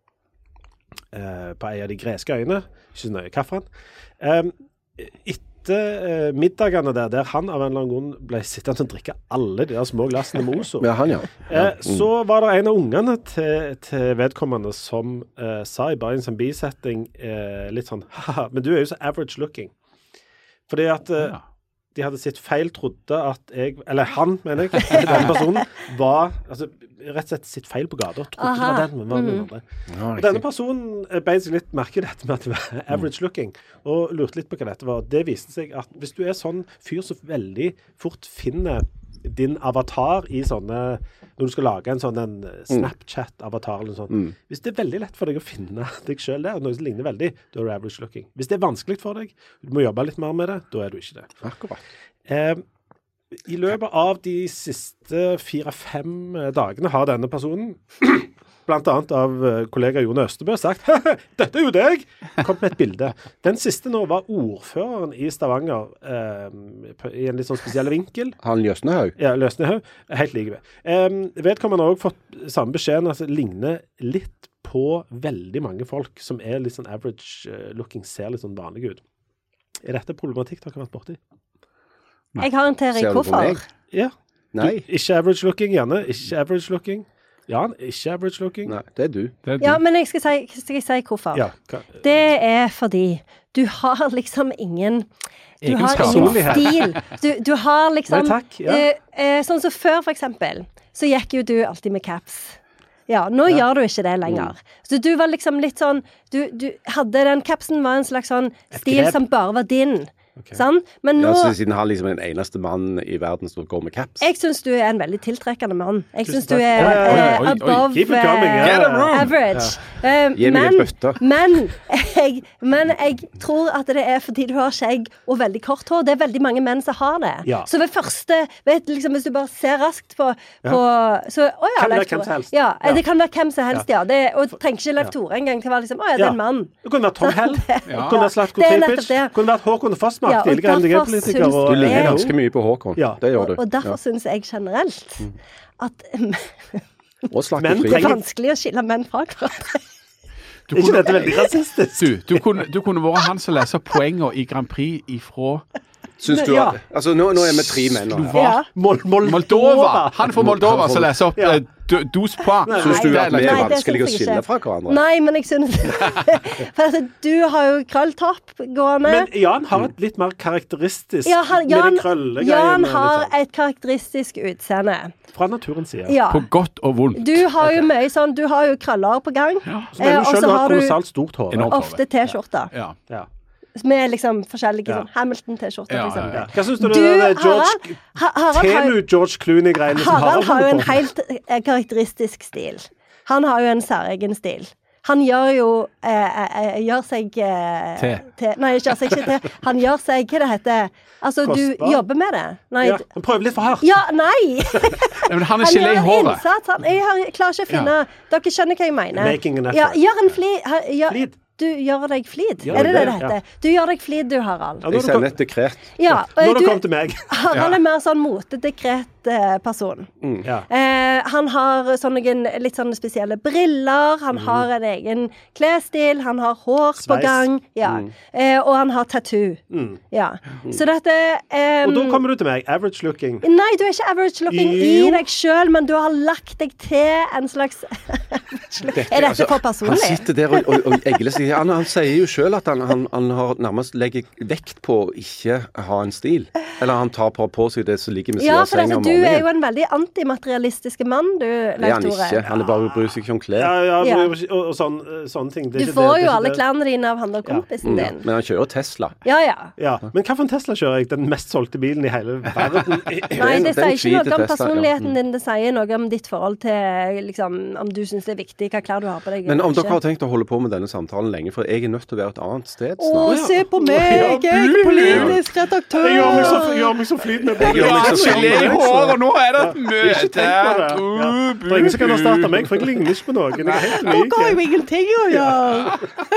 Uh, på en av de greske øyene, ikke så nøye kaffen. Um, etter Uh, middagene der, der han av en eller annen grunn ble sittende og drikke alle de der små glassene med Oso. Ja, han, ja. ja. Uh, så var det en av ungene til, til vedkommende som uh, sa i bare en sånn bisetting uh, litt sånn, haha, men du er jo så average looking. Fordi at uh, ja. de hadde sett feil, trodde at jeg, eller han, mener jeg, den personen, var, altså, rett og slett sitt feil på gata. Trodde Aha. det var den, men var noen Mm. andre. Ja, Og denne personen eh, beit seg litt merke i dette med at det var average looking, og lurte litt på hva dette var. Det viste seg at hvis du er sånn fyr som veldig fort finner din avatar i sånne, når du skal lage en sånn en Snapchat-avatar eller noe sånt. Mm. Hvis det er veldig lett for deg å finne deg selv der, noe som ligner veldig, da er du average looking. Hvis det er vanskelig for deg, du må jobbe litt mer med det, da er du ikke det. Akkurat. Eh, I løpet av de siste fire-fem dagene har denne personen, blant annet av kollega Jon Østebø, sagt dette er jo deg! Kom med et bilde. Den siste nå var ordføreren i Stavanger eh, i en litt sånn spesiell vinkel. Han Jøsnehaug? Ja, Løsnehaug. Helt like ved. Um, vedkommende har også fått samme beskjeden, altså ligner litt på veldig mange folk som er litt sånn average uh, looking, ser litt sånn vanlig ut. Er dette problematikk dere har vært borti? Jeg har en teori. Ser du på Hvorfor? meg? Ja. Nei. Du, ikke average looking, gjerne. Ikke average looking. Jan, ikke average looking. Nei, det er du. Det er du. Ja, men jeg skal si, skal jeg si hvorfor. Ja. Hva? Det er fordi du har liksom ingen Du har Egenskaper. ingen stil. Du, du har liksom Nei, takk, ja. eh, eh, Sånn som før, for eksempel, så gikk jo du alltid med caps. Ja, nå gjør du ikke det lenger. Så du var liksom litt sånn Du, du hadde den capsen var en slags sånn stil grep. som bare var din. Ok. Sant? Men nå Ja, så siden han liksom er den eneste mannen i verden som går med caps. Jeg syns du er en veldig tiltrekkende mann. Jeg Tusen syns du takk. er Oi, oi, oi, eh, oi, oi. above Keep it coming, ja. eh, Get a room. average. Eh, Gi meg men, en bøtte. men, jeg, men jeg tror at det er fordi du har skjegg og veldig kort hår. Det er veldig mange menn som har det. Ja. Så ved første vet, liksom, Hvis du bare ser raskt på, på så, å, ja, Kan være Leif hvem Tore. som helst. Ja, Ja. det kan være hvem som helst, ja. Det, og trenger ikke Leif Ja. Tore engang til å være liksom Å ja, det er Ja. en mann. Det kunne vært Tom Hell. Ja. Kunne vært Slatko Det er Tripic. nettopp det. Kunne vært Håkon Fossmark, Ja, og tidligere M D derfor G-politiker. syns og- Du ligner jeg- ganske mye på Håkon. Ja. Det gjør Og, du. og derfor Ja. syns jeg generelt at Og Slatko Men det er Tripic. trenger- vanskelig å skille menn fra hverandre. Du Er ikke kunne, dette veldig rasistisk? du, du, kunne, du kunne vært han som leser poenger i Grand Prix ifra Syns du Ja. at Altså, nå, nå er vi tre menn. nå. Ja. Mol Moldova. Moldova. Han fra Moldova som leser opp Ja. eh, do- douze points. Syns du Nei, at vi er nei, det vanskelige å syns jeg skille ikke. fra hverandre? Nei, men jeg synes For altså, du har jo krølltopp gående. Men Jan har et litt mer karakteristisk ja, han, med Jan, det krøllegreiene. Jan litt har sånn. et karakteristisk utseende. Fra naturens side. Ja. På godt og vondt. Du har jo mye sånn Du har jo krøller på gang. Så Eh, mener og du selv så du har har et du kolossalt stort hår. Enormt. ofte T-skjorter. Ja. Ja. Med liksom forskjellige Ja. sånn Hamilton-T-skjorter, Ja, for eksempel. ja, ja. Hva syns du, Du, du det er George Harald, Ha- Harald har jo- Temu George Clooney-greiene som Harald Harald har jo en holder på med? helt eh, karakteristisk stil. Han har jo en særegen stil. Han gjør jo eh, eh, eh, Gjør seg eh, Te. te. Nei, gjør seg ikke te. Han gjør seg Hva det heter Altså, du Kostbar. jobber med det. Nei. Ja, han prøver litt for hardt. Ja, nei! Nei, men han er Han gelé gjør i en håret. innsats. Han, jeg, har, jeg klarer ikke å finne Dere skjønner hva jeg mener. Making an effort. Ja, gjør en fli... ha- Gjør, Flid. Du gjør deg flid. Gjør Er det det, det det ja. heter? Du gjør deg flid, du, Harald. Ja, nå Jeg har du sender kom- et dekret. Ja, nå har og du kommet du, til meg. Harald er mer sånn motedekret eh, person. Ja. Eh, han har sånne, litt sånne spesielle briller, han har en egen klesstil, han har hår på Sveis. gang, ja. eh, og han har tattoo. Ja. Så dette eh, Og da kommer du til meg. Average looking. Nei, du er ikke average looking Jo. i deg sjøl, men du har lagt deg til en slags average look. Er dette for Han personlig? sitter der og, og, og egler seg. Han, han sier jo sjøl at han, han, han har nærmest legger vekt på å ikke ha en stil. Eller han tar på, på seg det som ligger ved siden Ja, av for senga altså, om du er jo morgenen. en veldig antimaterialistiske mann, du, Det er Leif han Tore. ikke. Han er bare bryr seg ikke om klær. Ja, ja, Ja. og, og sånn, sånne ting. Det er Du ikke får det, det er jo ikke alle det. klærne dine av han og kompisen Ja, din. men han kjører Tesla. Ja, ja. Ja, Men hva for en Tesla kjører jeg? Den mest solgte bilen i hele verden? Nei, det den sier ikke noe hvite om Tesla, ja. personligheten din, det sier noe om ditt forhold til liksom, om du syns det er viktig hva klær du har på deg. Men om eller dere har ikke. tenkt å holde på med denne samtalen lenge, for jeg er nødt til å være et annet sted Å, snart. se på meg! Jeg er politisk redaktør! Jeg gjør meg så, jeg gjør meg så flid med Jeg gjør meg så flid Gelé i håret, og nå er det et Ikke møte! tenk på det. Ja. Det er ingen som kan erstatte meg, for jeg ligner ikke på noen. Jeg er helt Dere har jo unik. ingenting å gjøre!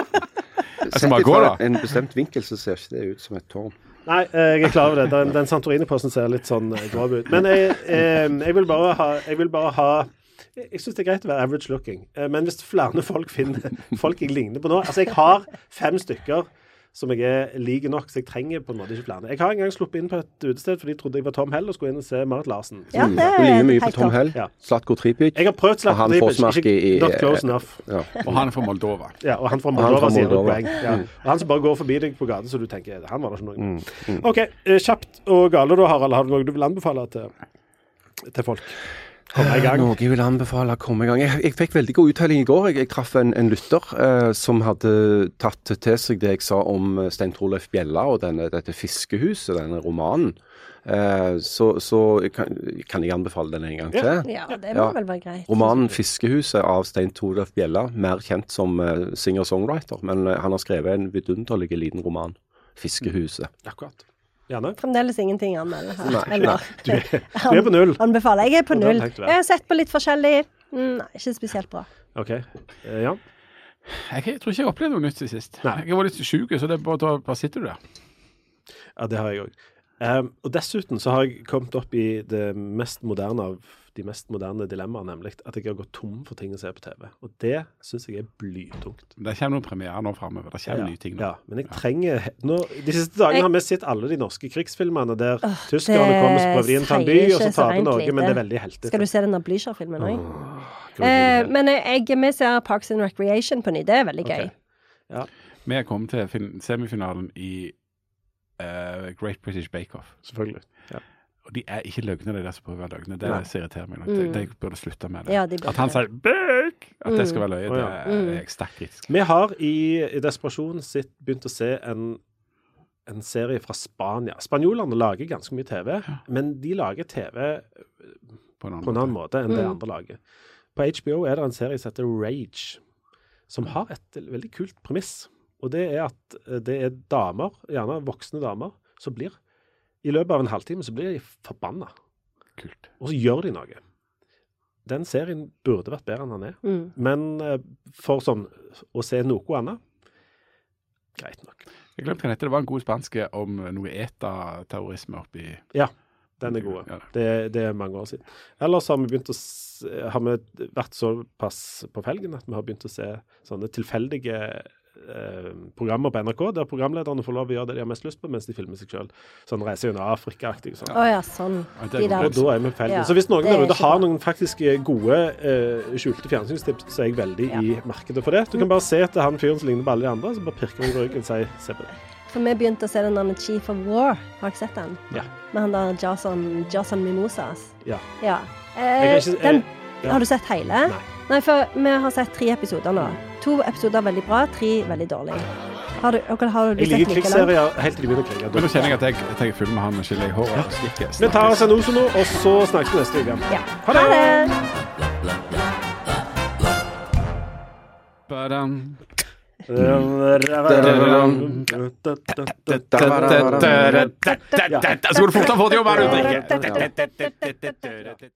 Sett bare gå, ifra da. en bestemt vinkel så ser ikke det ut som et tårn. Nei, eh, jeg er klar over det. Den, den Santorini-posten ser litt sånn eh, grov ut. Men jeg, eh, jeg vil bare ha Jeg vil bare ha jeg syns det er greit å være average looking, eh, men hvis flere folk finner folk jeg ligner på nå Altså, jeg har fem stykker som jeg er like nok, så jeg trenger på en måte ikke flere. Jeg har en gang sluppet inn på et utested fordi jeg trodde jeg var Tom Hell og skulle inn og se Marit Larsen. Ja, det Du ligner mye på helt Tom topp. Hell. Ja. Slatko Tripic. Jeg har prøvd Og han Slatko får Tripic, smak ikke i- i- not close enough. Ja. Og han er fra Moldova. Ja, og han fra han Moldova fra sier et Moldova. poeng. Ja. Og han som bare går forbi deg på gaten, så du tenker, han var det ikke noe. Mm, mm. Ok, eh, kjapt og gale da, Harald. Har du noe du vil anbefale til, til folk? Kom i gang. Noe jeg vil anbefale å komme i gang. Jeg, jeg fikk veldig god uttelling i går. Jeg, jeg traff en, en lytter eh, som hadde tatt til seg det jeg sa om Stein Torleif Bjella og denne, dette fiskehuset, denne romanen. Eh, så så jeg kan, kan jeg anbefale den en gang til. Ja, det må Ja. vel være greit. Romanen 'Fiskehuset' av Stein Torleif Bjella, mer kjent som uh, singer-songwriter. Men uh, han har skrevet en vidunderlig liten roman, 'Fiskehuset'. Akkurat. Gjerne. Fremdeles ingenting anmelder her. Nei, Eller, Du er, du er på null. anbefaler. Jeg er på Og det null. tenkte jeg. Jeg har sett på litt forskjellig. Mm, Nei, ikke spesielt bra. Ok, eh, ja. Jeg, jeg tror ikke jeg opplevde noe nytt siden sist. Nei. Jeg var litt syk, så det er bare, da bare sitter du der. Ja, det har jeg òg. Um, og dessuten så har jeg kommet opp i det mest moderne av de mest moderne dilemmaer, nemlig at jeg har gått tom for ting å se på T V. Og det syns jeg er blytungt. Det kommer noen premiere nå framover. Det kommer nye ting nå. Ja, men jeg trenger nå, De siste dagene Jeg- har vi sett alle de norske krigsfilmene der Åh, tyskerne det kommer, så prøver de å ta en by, sier og så ikke så taper rent Norge, men det er lite. veldig heltete. Skal du se denne Blücher-filmen òg? Åh, Eh, men jeg, vi ser Parks and Recreation på ny. Det er veldig gøy. Ok. Vi er kommet til fin semifinalen i uh, Great British Bake Off. Selvfølgelig. Ja. Og de er ikke løgne, de der som prøver å være løgne. Det Nei. som irriterer meg. Mm. De, de burde slutte med det. Ja, de burde At han det. sier 'bake', at det skal være løye, Mm. det Å, ja. er jeg sterkt kritisk. Vi har i, i desperasjon sitt, begynt å se en, en serie fra Spania. Spanjolene lager ganske mye T V, men de lager T V På en annen på en annen måte. måte enn det Mm. andre lager. På H B O er det en serie som heter Rage, som har et veldig kult premiss. Og det er at det er damer, gjerne voksne damer, som blir i løpet av en halvtime så blir de forbanna. Kult. Og så gjør de noe. Den serien burde vært bedre enn den er. Mm. Men eh, for sånn å se noe annet, greit nok. Jeg glemte hva den heter. Det var en god spanske om noe ETA-terrorisme oppi Den er god. Ja. Det, det er mange år siden. Ellers har vi begynt å s- har vi vært såpass på felgen at vi har begynt å se sånne tilfeldige eh, programmer på N R K, der programlederne får lov å gjøre det de har mest lyst på, mens de filmer seg selv. Sånn reise gjennom Afrika-aktig. Sånn. Å ja, sånn. Ja, det er De god der. Og da er vi på felgen. Ja, så hvis noen det er der ute ikke har bra. noen faktisk gode eh, skjulte fjernsynstips, så er jeg veldig Ja. i markedet for det. Du kan bare se etter han fyren som ligner på alle de andre, så bare pirker vi i ryggen og sier se på det. For vi begynte å se den der Chief of War. Har dere sett den? Ja. Med han der Jason, Jason Mimosas. Ja. Ja. Jeg Eh, kan ikke- den, jeg- ja. Har du sett hele? Nei. Nei, for vi har sett tre episoder nå. To episoder veldig bra, tre veldig dårlig. Har du, dere- har du Jeg sett liker like langt? krigsserier helt til de begynner å krige. Men nå kjenner jeg at jeg, jeg tenker full med han og skiller i håret og slikker. Vi tar oss en oso nå, og så snakkes vi neste uke. Ja. Ha det! Ha det! Badam. Ja. Så går det fortere for å jobbe, du drikker.